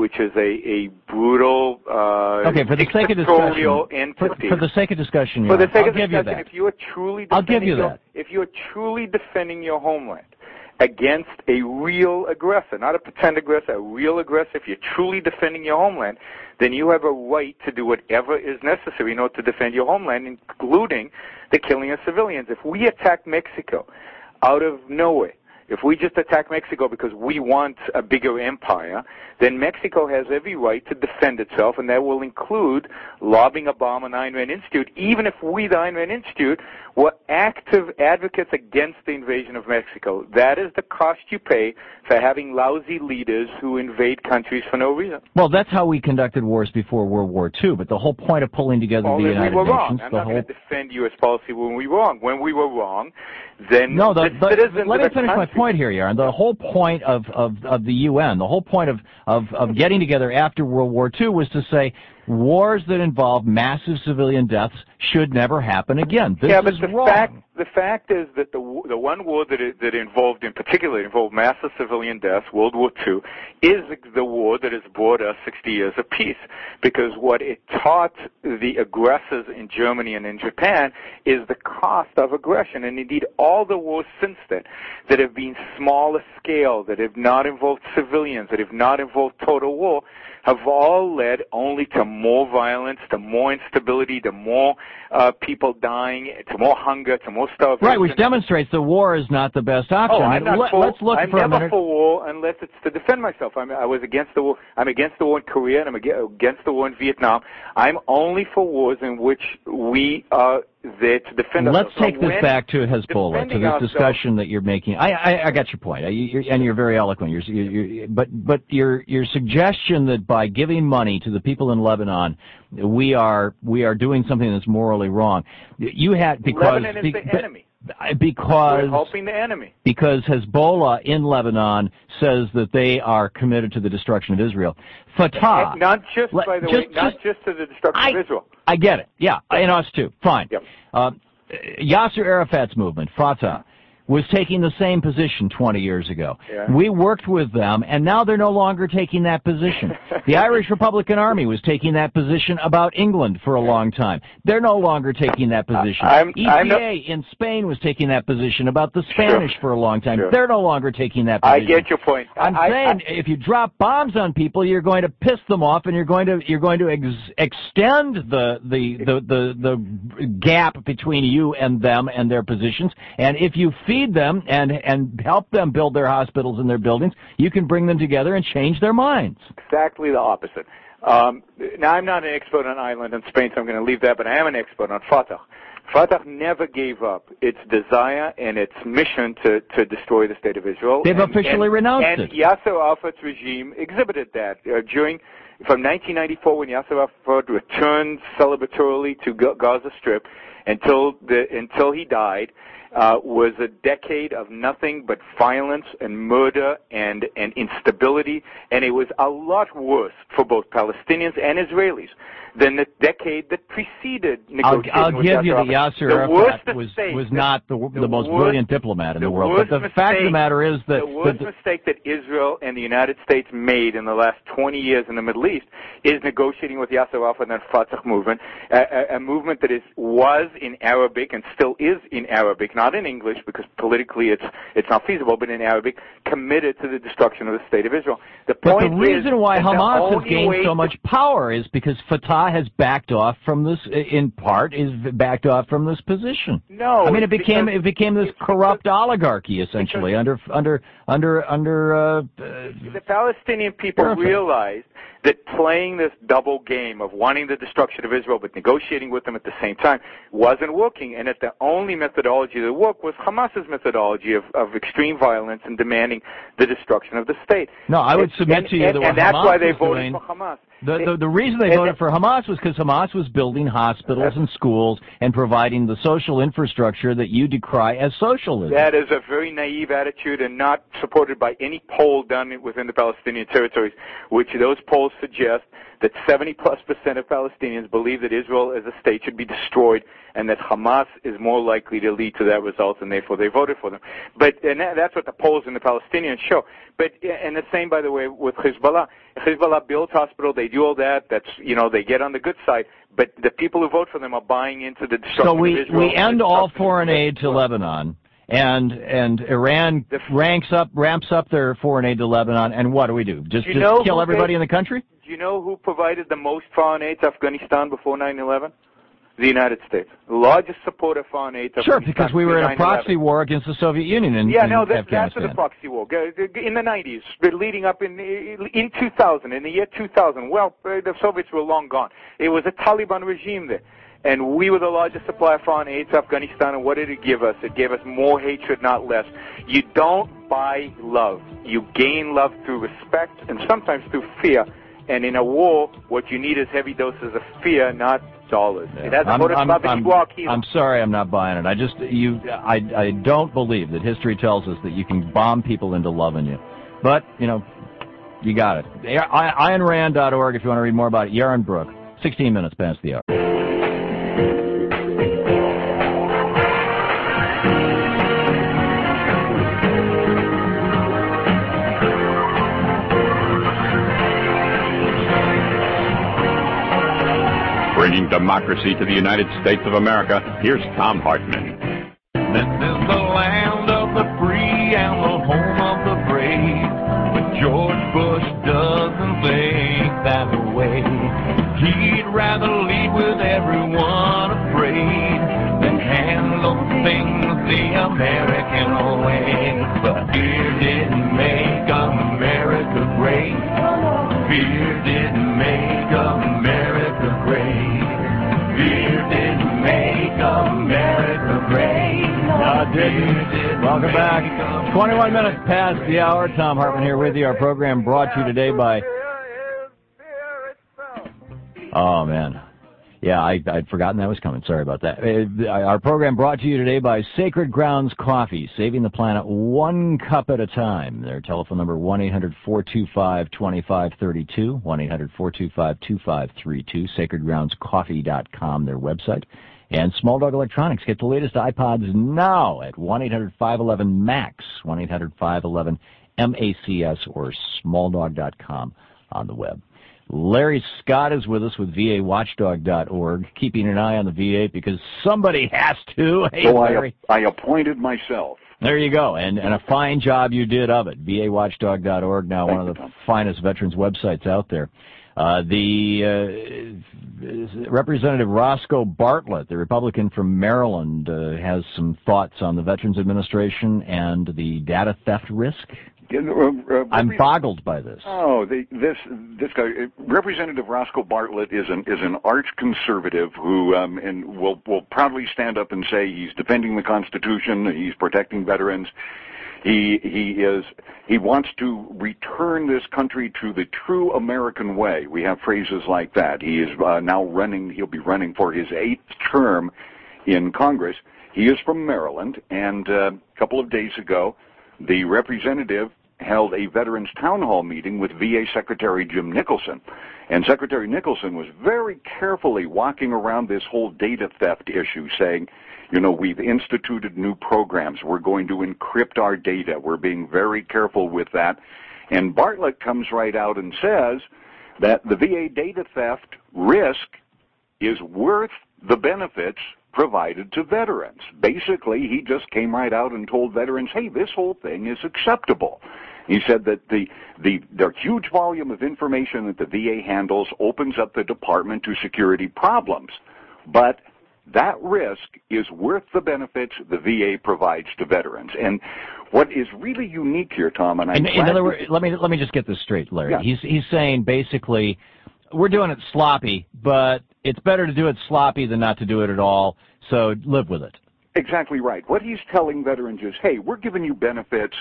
a brutal, okay, for the sake of discussion, entity. For the sake of discussion, for the sake I'll of give discussion, you that. if you are truly I'll give you that. If you are truly defending your homeland against a real aggressor, not a pretend aggressor, a real aggressor, if you're truly defending your homeland, then you have a right to do whatever is necessary in order to defend your homeland, including the killing of civilians. If we attack Mexico out of nowhere, if we just attack Mexico because we want a bigger empire, then Mexico has every right to defend itself, and that will include lobbing a bomb on the Ayn Rand Institute, even if we, the Ayn Rand Institute, were active advocates against the invasion of Mexico. That is the cost you pay for having lousy leaders who invade countries for no reason. Well, that's how we conducted wars before World War II, but the whole point of pulling together the United we were Nations... wrong. I'm not going to defend U.S. policy when we were wrong. When we were wrong, then no, the citizens let me of the finish my country... point here, Yaron. The whole point of the UN, the whole point of getting together after World War II was to say wars that involve massive civilian deaths should never happen again. This but is the wrong. The fact is that the one war that involved massive civilian deaths, World War II, is the war that has brought us 60 years of peace. Because what it taught the aggressors in Germany and in Japan is the cost of aggression. And indeed, all the wars since then that have been smaller scale, that have not involved civilians, that have not involved total war, have all led only to more violence, to more instability, to more people dying, to more hunger, to more starvation. Right, which demonstrates that war is not the best option. I'm not Let's look I'm for a never minute. for war unless it's to defend myself. I was against the war. I'm against the war in Korea, and I'm against the war in Vietnam. I'm only for wars in which we are there to defend ourselves. Let's take this back to Hezbollah, to this discussion that you're making. I got your point, and you're very eloquent. But your suggestion that by giving money to the people in Lebanon, we are doing something that's morally wrong. You had Lebanon is the enemy. Because we're helping the enemy. Because Hezbollah in Lebanon says that they are committed to the destruction of Israel. Fatah, not just to the destruction of Israel. I get it. Yeah, and us too. Fine. Yep. Yasser Arafat's movement, Fatah, was taking the same position 20 years ago. Yeah. We worked with them, and now they're no longer taking that position. The Irish Republican Army was taking that position about England for a long time. They're no longer taking that position. EPA in Spain was taking that position about the Spanish for a long time. They're no longer taking that position. I get your point. I'm saying if you drop bombs on people, you're going to piss them off, and you're going to extend the gap between you and them and their positions. And if you feed them and help them build their hospitals and their buildings, you can bring them together and change their minds. Exactly the opposite. Now, I'm not an expert on Ireland and Spain, so I'm going to leave that, but I am an expert on Fatah. Fatah never gave up its desire and its mission to destroy the State of Israel. They've officially renounced it. And Yasser Arafat's regime exhibited that from 1994, when Yasser Arafat returned celebratorily to Gaza Strip until he died. Was a decade of nothing but violence and murder and instability, and it was a lot worse for both Palestinians and Israelis than the decade that preceded negotiating I'll with give you that Yasser Yasser Arafat was not the most brilliant diplomat in the world, but the fact of the matter is that... The worst mistake that Israel and the United States made in the last 20 years in the Middle East is negotiating with Yasser Arafat and the Fatah movement, a movement that was in Arabic and still is in Arabic, not in English because politically it's not feasible, but in Arabic, committed to the destruction of the State of Israel. The reason why Hamas has gained so much power is because Fatah has backed off from this, in part, backed off from this position. No, I mean it became this corrupt oligarchy essentially under the Palestinian people realized that playing this double game of wanting the destruction of Israel but negotiating with them at the same time wasn't working, and that the only methodology that worked was Hamas's methodology of extreme violence and demanding the destruction of the state. No, I would submit to you that and that's why they voted for Hamas. The reason they voted for Hamas was because Hamas was building hospitals and schools and providing the social infrastructure that you decry as socialism. That is a very naive attitude and not supported by any poll done within the Palestinian territories, which those polls suggest that 70+% of Palestinians believe that Israel as a state should be destroyed and that Hamas is more likely to lead to that result, and therefore they voted for them. And that's what the polls in the Palestinians show. And the same, by the way, with Hezbollah. Hezbollah builds hospital, they do all that. That's, they get on the good side. But the people who vote for them are buying into the destruction of Israel. So we end all foreign aid to Lebanon, and Iran ramps up their foreign aid to Lebanon, and what do we do? Just kill everybody in the country? Do you know who provided the most foreign aid to Afghanistan before 9/11? The United States. The largest supporter of foreign aid to Afghanistan. Sure, because we were in a proxy war against the Soviet Union in Afghanistan. That's the proxy war. In the 90s, leading up in 2000, in the year 2000, the Soviets were long gone. It was a Taliban regime there. And we were the largest supplier of foreign aid to Afghanistan, and what did it give us? It gave us more hatred, not less. You don't buy love. You gain love through respect and sometimes through fear. And in a war, what you need is heavy doses of fear, not dollars. Yeah. I'm sorry, I'm not buying it. I don't believe that history tells us that you can bomb people into loving you. But, you got it. AyanRand.org if you want to read more about it. Yaron Brook, 16 minutes past the hour. Bringing democracy to the United States of America, here's Thom Hartmann. This is the land of the free and the home of the brave. But George Bush doesn't think that way. He'd rather lead with everyone afraid than handle things the American way. But fear didn't make America great. Fear didn't make America great. Fear didn't make America great. Welcome back. 21 minutes past the hour. Thom Hartmann here with you. Our program brought to you today by... Oh, man. Yeah, I'd forgotten that was coming. Sorry about that. Our program brought to you today by Sacred Grounds Coffee, saving the planet one cup at a time. Their telephone number, 1-800-425-2532, 1-800-425-2532, sacredgroundscoffee.com, their website. And Small Dog Electronics. Get the latest iPods now at 1-800-511-MAX, 1-800-511-MACS, or smalldog.com on the web. Larry Scott is with us with VAWatchdog.org, keeping an eye on the VA because somebody has to. Hey, so Larry. I appointed myself. There you go, and a fine job you did of it. VAWatchdog.org, now one of the finest veterans websites out there. Representative Roscoe Bartlett, the Republican from Maryland, has some thoughts on the Veterans Administration and the data theft risk. I'm boggled by this. Oh, this guy, Representative Roscoe Bartlett, is an arch conservative who and will proudly stand up and say he's defending the Constitution, he's protecting veterans. He wants to return this country to the true American way. We have phrases like that. He is now running. He'll be running for his 8th term in Congress. He is from Maryland, and a couple of days ago, the representative held a Veterans Town Hall meeting with VA Secretary Jim Nicholson. And Secretary Nicholson was very carefully walking around this whole data theft issue, saying, we've instituted new programs. We're going to encrypt our data. We're being very careful with that. And Bartlett comes right out and says that the VA data theft risk is worth the benefits provided to veterans. Basically, he just came right out and told veterans, hey, this whole thing is acceptable. He said that the huge volume of information that the VA handles opens up the department to security problems. But that risk is worth the benefits the VA provides to veterans. And what is really unique here, Tom, and in other words, let me just get this straight, Larry. Yeah. He's saying basically we're doing it sloppy, but it's better to do it sloppy than not to do it at all, so live with it. Exactly right. What he's telling veterans is, hey, we're giving you benefits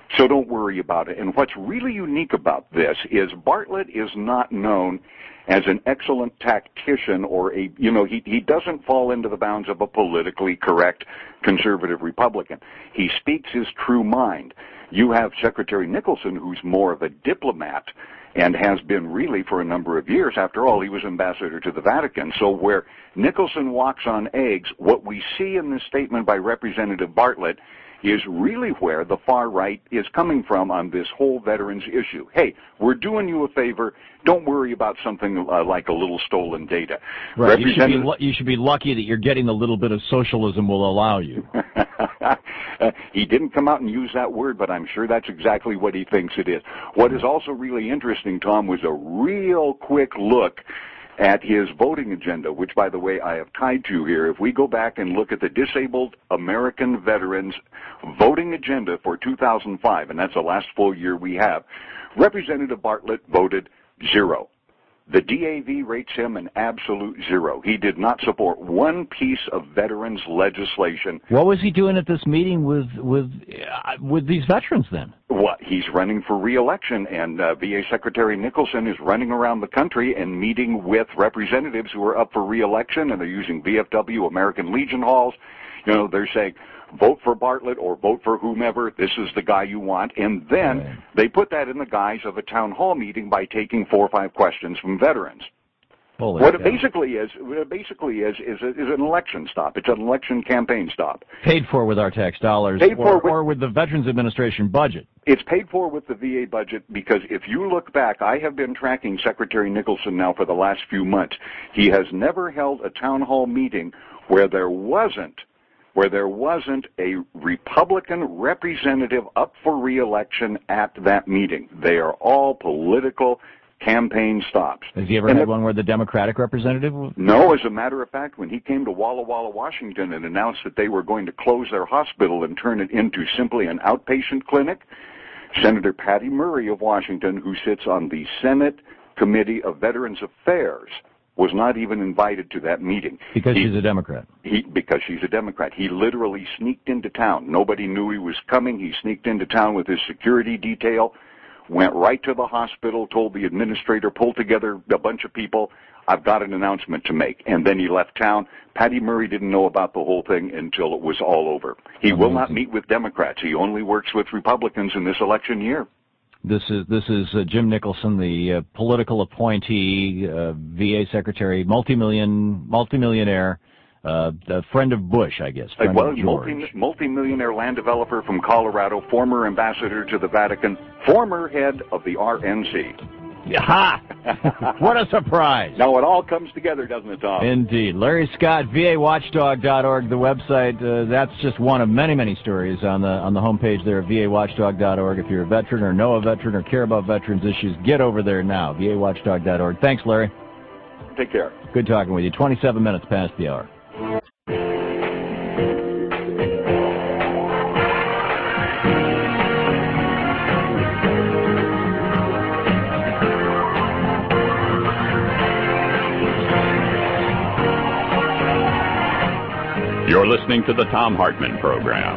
So don't worry about it. And what's really unique about this is Bartlett is not known as an excellent tactician or he doesn't fall into the bounds of a politically correct conservative Republican. He speaks his true mind. You have Secretary Nicholson, who's more of a diplomat and has been really for a number of years. After all, he was ambassador to the Vatican. So where Nicholson walks on eggs, what we see in this statement by Representative Bartlett is really where the far right is coming from on this whole veterans issue. Hey, we're doing you a favor. Don't worry about something like a little stolen data. Right. You should be lucky that you're getting the little bit of socialism will allow you. He didn't come out and use that word, but I'm sure that's exactly what he thinks it is. What is also really interesting, Tom, was a real quick look at his voting agenda, which, by the way, I have tied to here. If we go back and look at the Disabled American Veterans voting agenda for 2005, and that's the last full year we have, Representative Bartlett voted 0. The DAV rates him an absolute 0. He did not support one piece of veterans legislation. What was he doing at this meeting with these veterans then? What? He's running for re-election, and VA Secretary Nicholson is running around the country and meeting with representatives who are up for re-election, and they're using VFW, American Legion halls. They're saying, vote for Bartlett or vote for whomever. This is the guy you want. And then they put that in the guise of a town hall meeting by taking 4 or 5 questions from veterans. What it basically is an election stop. It's an election campaign stop. Paid for with our tax dollars or with the Veterans Administration budget. It's paid for with the VA budget because if you look back, I have been tracking Secretary Nicholson now for the last few months. He has never held a town hall meeting where there wasn't a Republican representative up for re-election at that meeting. They are all political campaign stops. Has he ever had one where the Democratic representative? No, as a matter of fact, when he came to Walla Walla, Washington and announced that they were going to close their hospital and turn it into simply an outpatient clinic, Senator Patty Murray of Washington, who sits on the Senate Committee of Veterans Affairs, was not even invited to that meeting. Because she's a Democrat. Because she's a Democrat. He literally sneaked into town. Nobody knew he was coming. He sneaked into town with his security detail, went right to the hospital, told the administrator, pulled together a bunch of people, I've got an announcement to make. And then he left town. Patty Murray didn't know about the whole thing until it was all over. He will not meet with Democrats. He only works with Republicans in this election year. This is Jim Nicholson, the political appointee, VA secretary, multimillionaire, a friend of Bush, I guess. Multimillionaire land developer from Colorado, former ambassador to the Vatican, former head of the RNC. Ha! What a surprise. Now it all comes together, doesn't it, Tom? Indeed. Larry Scott, VAWatchdog.org, the website. That's just one of many, many stories on the homepage there at VAWatchdog.org. If you're a veteran or know a veteran or care about veterans issues, get over there now, VAWatchdog.org. Thanks, Larry. Take care. Good talking with you. 27 minutes past the hour. You're listening to the Thom Hartmann Program.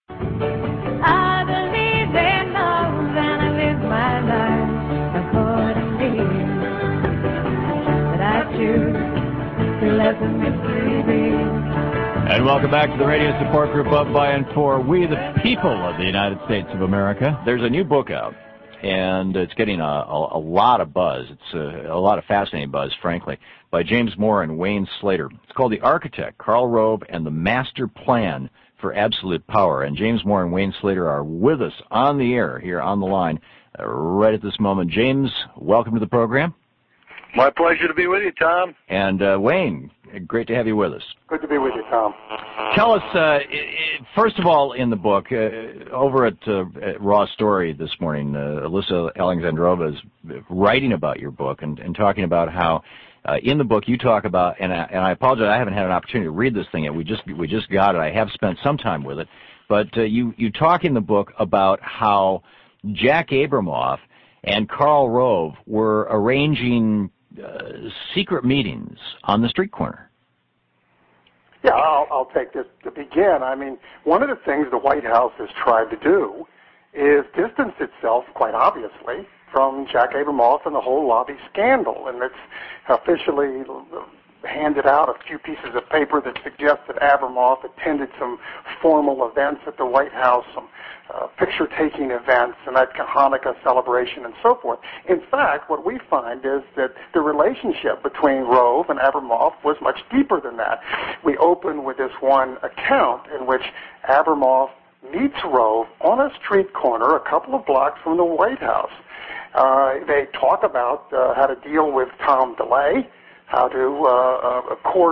I believe in love and I live my life accordingly. But I choose to let the mystery be. And welcome back to the radio support group of, by, and for we the people of the United States of America. There's a new book out, and it's getting a lot of buzz. It's a lot of fascinating buzz, frankly, by James Moore and Wayne Slater. It's called The Architect, Karl Rove and the Master Plan for Absolute Power. And James Moore and Wayne Slater are with us on the air here on the line right at this moment. James, welcome to the program. My pleasure to be with you, Tom. And Wayne, great to have you with us. Good to be with you, Tom. Tell us, first of all, in the book, over at Raw Story this morning, Alyssa Alexandrova is writing about your book and talking about how in the book you talk about, and I apologize, I haven't had an opportunity to read this thing yet. We just got it. I have spent some time with it. But you talk in the book about how Jack Abramoff and Karl Rove were arranging secret meetings on the street corner. Yeah, I'll take this to begin. I mean, one of the things the White House has tried to do is distanced itself, quite obviously, from Jack Abramoff and the whole lobby scandal, and it's officially handed out a few pieces of paper that suggest that Abramoff attended some formal events at the White House, some picture-taking events, and that Hanukkah celebration and so forth. In fact, what we find is that the relationship between Rove and Abramoff was much deeper than that. We open with this one account in which Abramoff meets Rove on a street corner a couple of blocks from the White House. They talk about how to deal with Tom DeLay, how to court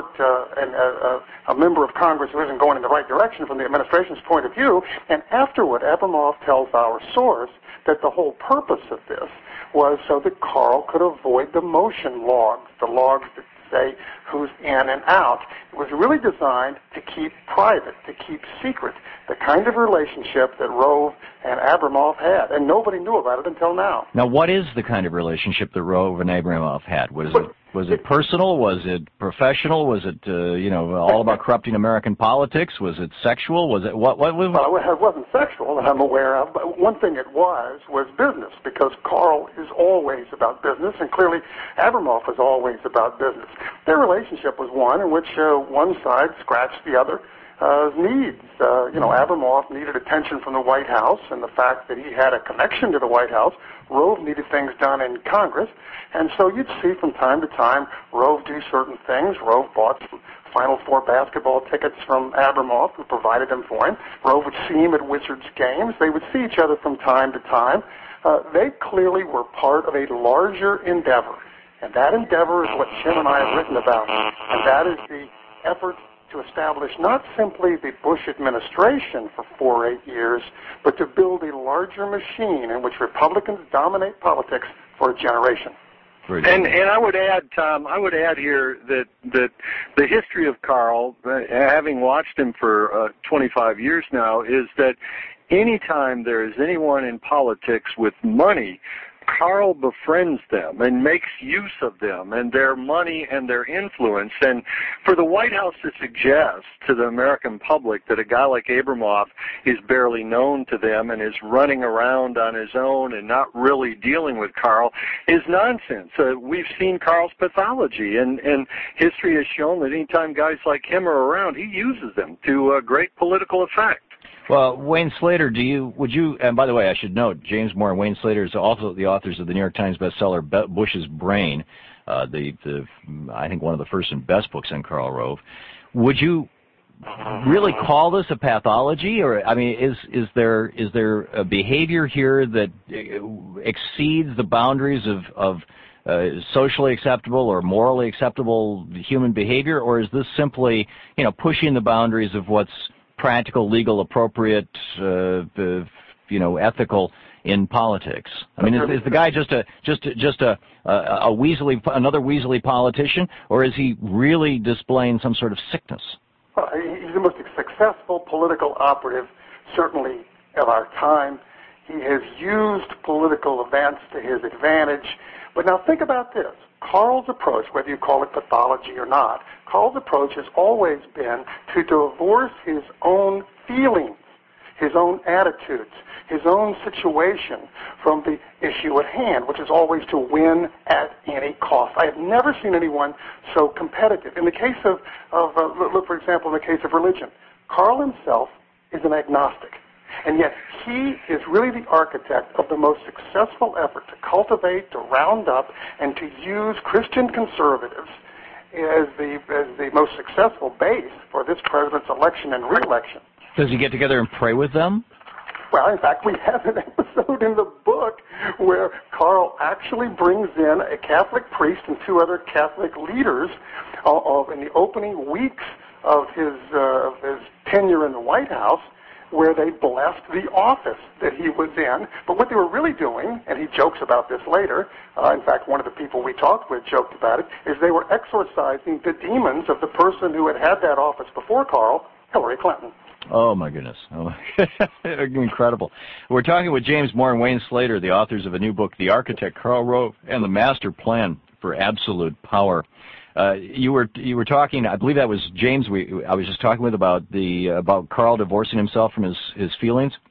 a member of Congress who isn't going in the right direction from the administration's point of view. And afterward, Abramoff tells our source that the whole purpose of this was so that Carl could avoid the motion logs, the logs that say who's in and out. It was really designed to keep private, to keep secret, the kind of relationship that Rove and Abramoff had, and nobody knew about it until now. Now, what is the kind of relationship that Rove and Abramoff had? Was it personal? Was it professional? Was it all about corrupting American politics? Was it sexual? Was it what? Well, it wasn't sexual that I'm aware of, but one thing it was business, because Carl is always about business, and clearly Abramoff is always about business. Their relationship was one in which one side scratched the other needs. Abramoff needed attention from the White House, and the fact that he had a connection to the White House. Rove needed things done in Congress, and so you'd see from time to time Rove do certain things. Rove bought some Final Four basketball tickets from Abramoff, who provided them for him. Rove would see him at Wizards games. They would see each other from time to time. They clearly were part of a larger endeavor, and that endeavor is what Jim and I have written about, and that is the effort to establish not simply the Bush administration for 4 or 8 years, but to build a larger machine in which Republicans dominate politics for a generation. And I would add, Tom, here that the history of Carl, having watched him for 25 years now, is that anytime there is anyone in politics with money, Carl befriends them and makes use of them and their money and their influence. And for the White House to suggest to the American public that a guy like Abramoff is barely known to them and is running around on his own and not really dealing with Carl is nonsense. We've seen Carl's pathology, and history has shown that anytime guys like him are around, he uses them to great political effect. Well, Wayne Slater, and by the way, I should note, James Moore and Wayne Slater is also the authors of the New York Times bestseller Bush's Brain, I think one of the first and best books on Karl Rove. Would you really call this a pathology, or is there a behavior here that exceeds the boundaries of socially acceptable or morally acceptable human behavior, or is this simply pushing the boundaries of what's practical, legal, appropriate, ethical in politics? Is the guy just a another weaselly politician, or is he really displaying some sort of sickness? Well, he's the most successful political operative, certainly of our time. He has used political events to his advantage. But now think about this. Carl's approach, whether you call it pathology or not, Carl's approach has always been to divorce his own feelings, his own attitudes, his own situation from the issue at hand, which is always to win at any cost. I have never seen anyone so competitive. In the case of look, for example, in the case of religion, Carl himself is an agnostic. And yet he is really the architect of the most successful effort to cultivate, to round up, and to use Christian conservatives as the most successful base for this president's election and re-election. Does he get together and pray with them? Well, in fact, we have an episode in the book where Carl actually brings in a Catholic priest and 2 other Catholic leaders in the opening weeks of his tenure in the White House, where they blessed the office that he was in. But what they were really doing, and he jokes about this later, in fact, one of the people we talked with joked about it, is they were exorcising the demons of the person who had that office before Carl, Hillary Clinton. Oh, my goodness. Oh, incredible. We're talking with James Moore and Wayne Slater, the authors of a new book, The Architect, Karl Rove, and the Master Plan for Absolute Power. You were talking, I believe that was James I was just talking with about Carl divorcing himself from his feelings.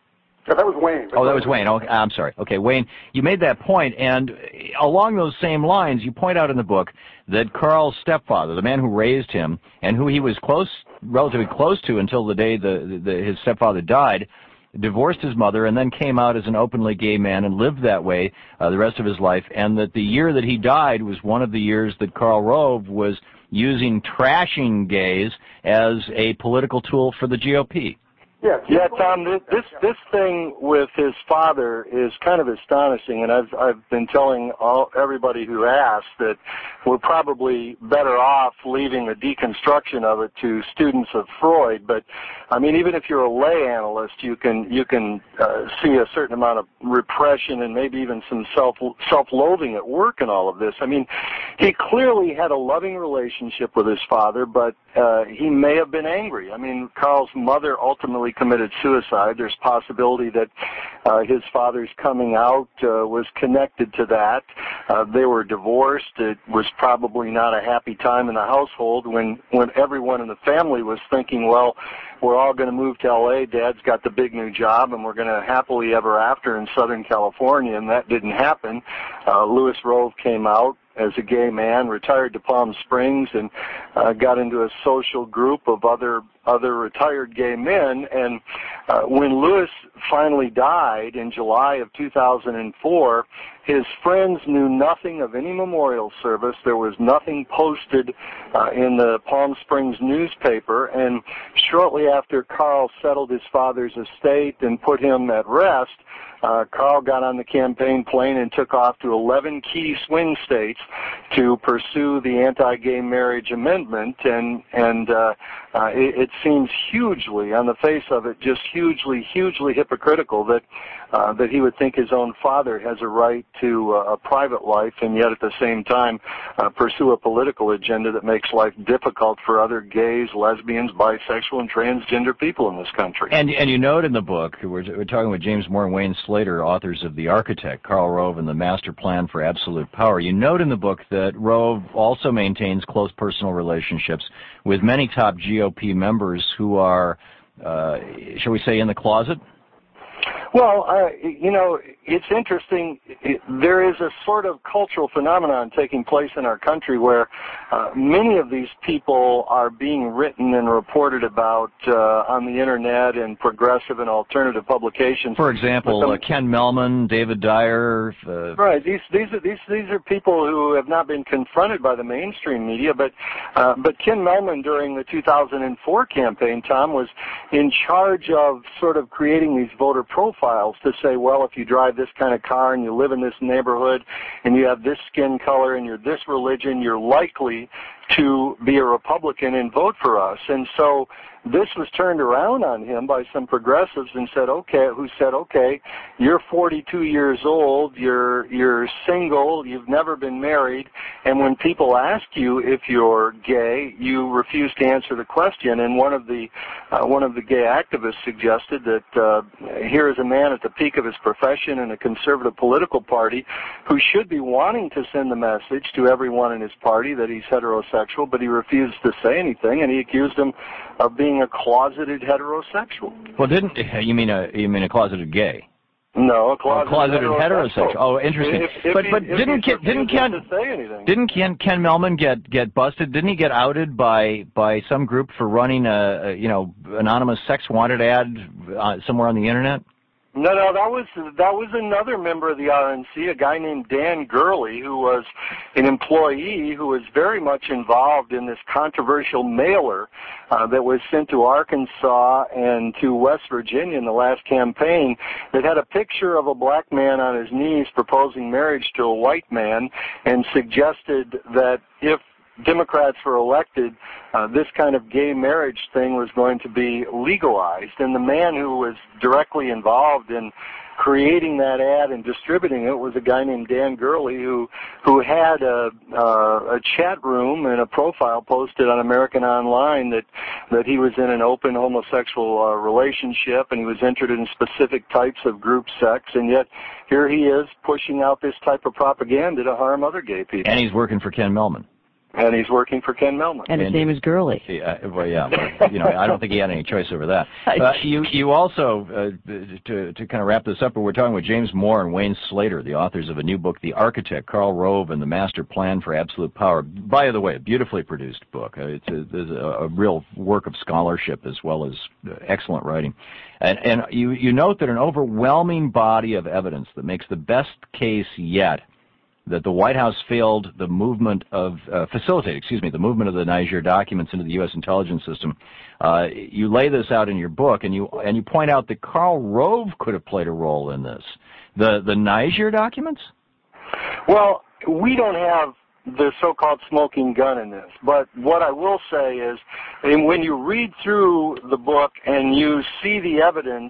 That was Wayne. Oh, that was Wayne. Okay, I'm sorry. Okay, Wayne, you made that point, and along those same lines, you point out in the book that Carl's stepfather, the man who raised him, and who he was relatively close to until the day his stepfather died, divorced his mother and then came out as an openly gay man and lived that way the rest of his life, and that the year that he died was one of the years that Karl Rove was using trashing gays as a political tool for the GOP. Yeah, Tom, this thing with his father is kind of astonishing, and I've been telling everybody who asks that we're probably better off leaving the deconstruction of it to students of Freud. But I mean, even if you're a lay analyst, you can see a certain amount of repression and maybe even some self-loathing at work in all of this. I mean, he clearly had a loving relationship with his father, but he may have been angry. I mean, Carl's mother ultimately committed suicide. There's possibility that his father's coming out was connected to that. They were divorced. It was probably not a happy time in the household when everyone in the family was thinking, well, we're all going to move to L.A. Dad's got the big new job, and we're going to happily ever after in Southern California, and that didn't happen. Louis Rove came out as a gay man, retired to Palm Springs, and got into a social group of other retired gay men. And when Louis finally died in July of 2004, his friends knew nothing of any memorial service. There was nothing posted in the Palm Springs newspaper. And shortly after Carl settled his father's estate and put him at rest, Carl got on the campaign plane and took off to 11 key swing states to pursue the anti-gay marriage amendment, and it seems hugely, on the face of it, just hugely hypocritical that he would think his own father has a right to a private life, and yet at the same time pursue a political agenda that makes life difficult for other gays, lesbians, bisexual, and transgender people in this country. And you note in the book, we're talking with James Moore and Wayne Slater, authors of The Architect, Karl Rove and the Master Plan for Absolute Power. You note in the book that Rove also maintains close personal relationships with many top GOP members who are, shall we say, in the closet? Well, it's interesting. There is a sort of cultural phenomenon taking place in our country where many of these people are being written and reported about on the internet and progressive and alternative publications. For example, Ken Mehlman, David Dyer. Right. These are people who have not been confronted by the mainstream media, but Ken Mehlman during the 2004 campaign, Tom, was in charge of sort of creating these voter profiles to say, well, if you drive this kind of car and you live in this neighborhood and you have this skin color and you're this religion, you're likely to be a Republican and vote for us. And so this was turned around on him by some progressives and said, okay, you're 42 years old, you're single, you've never been married, and when people ask you if you're gay, you refuse to answer the question. And one of the gay activists suggested that here is a man at the peak of his profession in a conservative political party who should be wanting to send the message to everyone in his party that he's heterosexual, but he refused to say anything, and he accused him of being a closeted heterosexual. Well, you mean a closeted gay? No, a closeted heterosexual. Oh, interesting. But didn't Ken Mehlman get busted? Didn't he get outed by some group for running a anonymous sex wanted ad somewhere on the internet? No, that was another member of the RNC, a guy named Dan Gurley, who was an employee who was very much involved in this controversial mailer that was sent to Arkansas and to West Virginia in the last campaign that had a picture of a black man on his knees proposing marriage to a white man and suggested that if Democrats were elected, this kind of gay marriage thing was going to be legalized. And the man who was directly involved in creating that ad and distributing it was a guy named Dan Gurley who had a chat room and a profile posted on American Online that he was in an open homosexual relationship and he was interested in specific types of group sex, and yet here he is pushing out this type of propaganda to harm other gay people. And he's working for Ken Mehlman. And he's working for Ken Mehlman. And his name is Gurley. Well, I don't think he had any choice over that. You also, to kind of wrap this up, we're talking with James Moore and Wayne Slater, the authors of a new book, The Architect, Karl Rove and the Master Plan for Absolute Power. By the way, a beautifully produced book. It's a real work of scholarship as well as excellent writing. And you note that an overwhelming body of evidence that makes the best case yet that the White House failed the movement of, the movement of the Niger documents into the U.S. intelligence system. You lay this out in your book, and you point out that Karl Rove could have played a role in this. The Niger documents? Well, we don't have the so-called smoking gun in this, but what I will say is, when you read through the book and you see the evidence,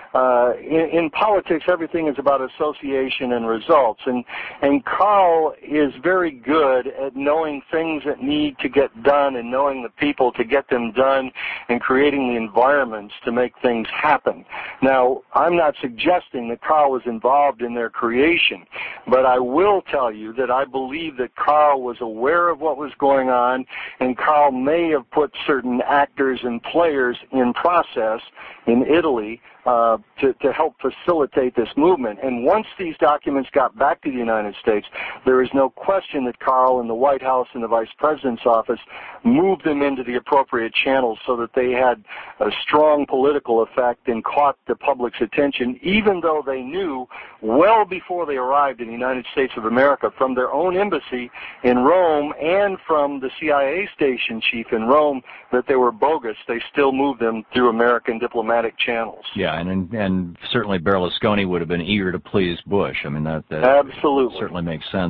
in politics, everything is about association and results, and Karl is very good at knowing things that need to get done and knowing the people to get them done and creating the environments to make things happen. Now, I'm not suggesting that Karl was involved in their creation, but I will tell you that I believe that Karl was aware of what was going on, and Karl may have put certain actors and players in process in Italy to help facilitate this movement. And once these documents got back to the United States, there is no question that Karl and the White House and the Vice President's office moved them into the appropriate channels so that they had a strong political effect and caught the public's attention, even though they knew well before they arrived in the United States of America from their own embassy in Rome and from the CIA station chief in Rome that they were bogus. They still moved them through American diplomatic channels. Yeah, and certainly Berlusconi would have been eager to please Bush. I mean, that absolutely certainly makes sense.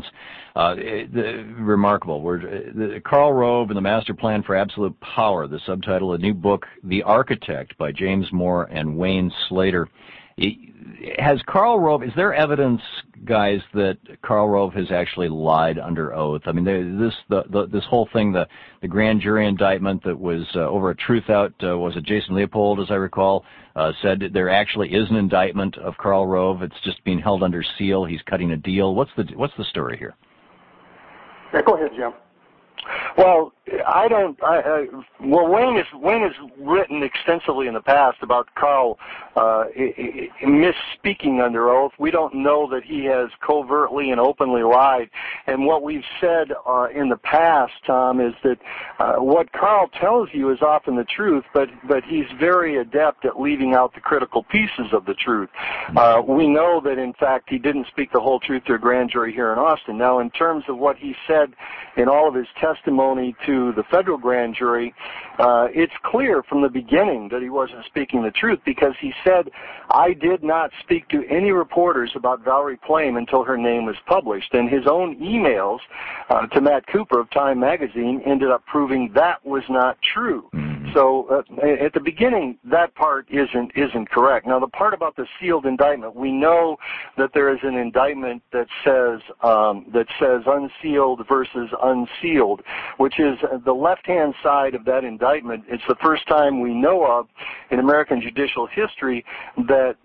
Remarkable. Karl Rove and the Master Plan for Absolute Power, the subtitle, a new book, The Architect, by James Moore and Wayne Slater. Has Karl Rove, is there evidence, guys, that Karl Rove has actually lied under oath? I mean, this whole thing, the grand jury indictment that was over a Truth Out, was it Jason Leopold, as I recall, said there actually is an indictment of Karl Rove. It's just being held under seal. He's cutting a deal. What's the story here? Yeah, go ahead, Jim. Well, Wayne has written extensively in the past about Karl misspeaking under oath. We don't know that he has covertly and openly lied. And what we've said in the past, Tom, is that what Karl tells you is often the truth, but he's very adept at leaving out the critical pieces of the truth. We know that, in fact, he didn't speak the whole truth to a grand jury here in Austin. Now, in terms of what he said in all of his testimony to the federal grand jury, it's clear from the beginning that he wasn't speaking the truth, because he said, I did not speak to any reporters about Valerie Plame until her name was published. And his own emails to Matt Cooper of Time magazine ended up proving that was not true. So at the beginning, that part isn't correct. Now, the part about the sealed indictment, we know that there is an indictment that says unsealed versus unsealed, which is the left-hand side of that indictment. It's the first time we know of in American judicial history that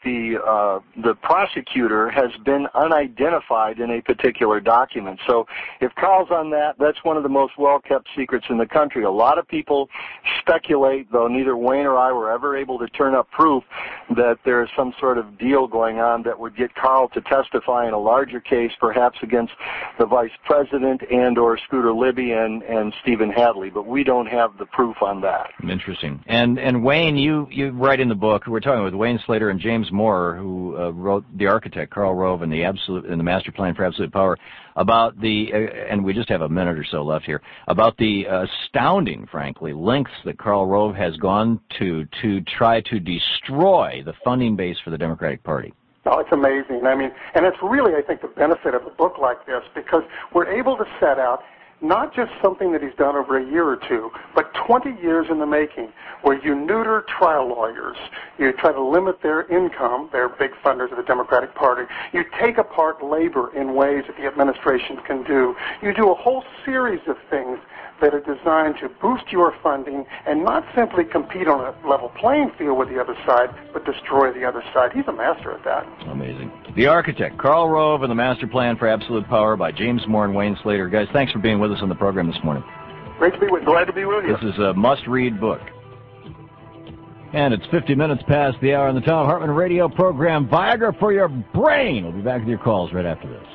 the prosecutor has been unidentified in a particular document. So if Karl's on that, that's one of the most well-kept secrets in the country. A lot of people speculate, though neither Wayne or I were ever able to turn up proof, that there is some sort of deal going on that would get Karl to testify in a larger case, perhaps against the vice president and or Scooter Libby and Stephen Hadley, but we don't have the proof on that. Interesting. And Wayne, you write in the book, we're talking with Wayne Slater and James Moore, who wrote The Architect, Karl Rove, and the Master Plan for Absolute Power, about and we just have a minute or so left here, about the astounding, frankly, lengths that Karl Rove has gone to try to destroy the funding base for the Democratic Party. Oh, it's amazing. I mean, and it's really, I think, the benefit of a book like this, because we're able to set out not just something that he's done over a year or two, but 20 years in the making, where you neuter trial lawyers, you try to limit their income, they're big funders of the Democratic Party, you take apart labor in ways that the administration can do, you do a whole series of things that are designed to boost your funding and not simply compete on a level playing field with the other side, but destroy the other side. He's a master at that. Amazing. The Architect, Karl Rove, and the Master Plan for Absolute Power by James Moore and Wayne Slater. Guys, thanks for being with us on the program this morning. Great to be with you. Glad to be with you. This is a must-read book. And it's 50 minutes past the hour on the Thom Hartmann radio program, Viagra for Your Brain. We'll be back with your calls right after this.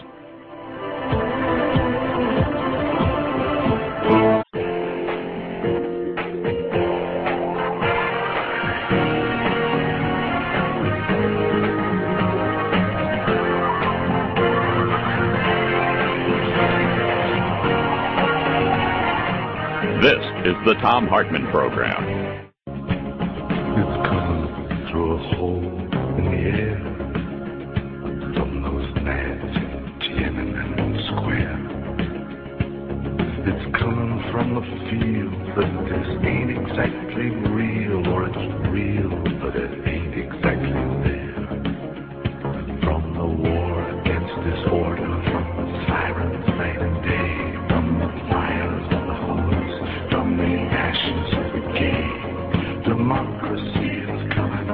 This is the Thom Hartmann Program. It's coming through a hole in the air from those magic Tiananmen Square. It's coming from the feel that this ain't exactly real, or it's real, but it ain't exactly there. From the war against disorder, from the sirens night and day, from the fires of the hose, from the ashes of the gay, democracy is coming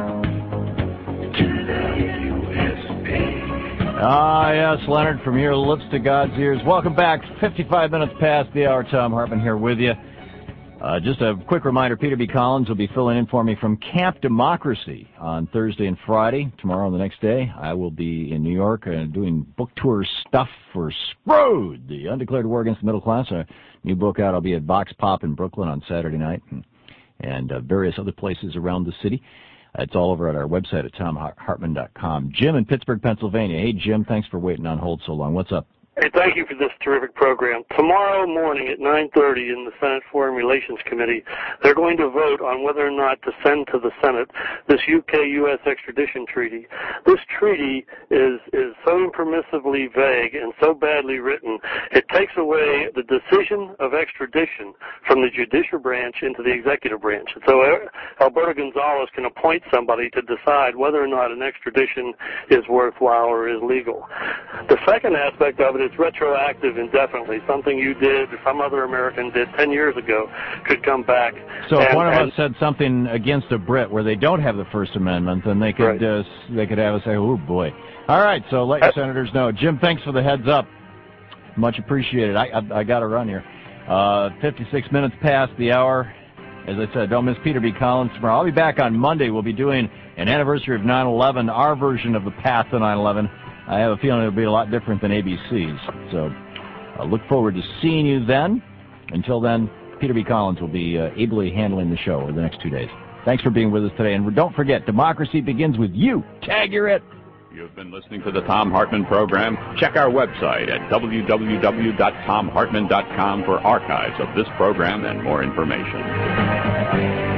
to the USA. Ah, yes, Leonard, from your lips to God's ears. Welcome back. 55 minutes past the hour. Thom Hartmann here with you. Just a quick reminder, Peter B. Collins will be filling in for me from Camp Democracy on Thursday and Friday. Tomorrow and the next day, I will be in New York doing book tour stuff for Screwed, the Undeclared War Against the Middle Class. A new book out. I'll be at Vox Pop in Brooklyn on Saturday night and various other places around the city. It's all over at our website at ThomHartmann.com. Jim in Pittsburgh, Pennsylvania. Hey, Jim, thanks for waiting on hold so long. What's up? Hey, thank you for this terrific program. Tomorrow morning at 9:30 in the Senate Foreign Relations Committee, they're going to vote on whether or not to send to the Senate this UK-U.S. extradition treaty. This treaty is so impermissibly vague and so badly written, it takes away the decision of extradition from the judicial branch into the executive branch. And so Alberto Gonzales can appoint somebody to decide whether or not an extradition is worthwhile or is legal. The second aspect of it, it's retroactive indefinitely. Something you did or some other American did 10 years ago could come back. So if one of us said something against a Brit where they don't have the First Amendment, then they could they could have us say, oh, boy. All right, so let your senators know. Jim, thanks for the heads up. Much appreciated. I got to run here. 56 minutes past the hour. As I said, don't miss Peter B. Collins tomorrow. I'll be back on Monday. We'll be doing an anniversary of 9/11, our version of the path to 9/11. I have a feeling it'll be a lot different than ABC's. So I look forward to seeing you then. Until then, Peter B. Collins will be ably handling the show over the next 2 days. Thanks for being with us today. And don't forget, democracy begins with you. Tag, you're it. You've been listening to the Thom Hartmann Program. Check our website at www.thomhartmann.com for archives of this program and more information.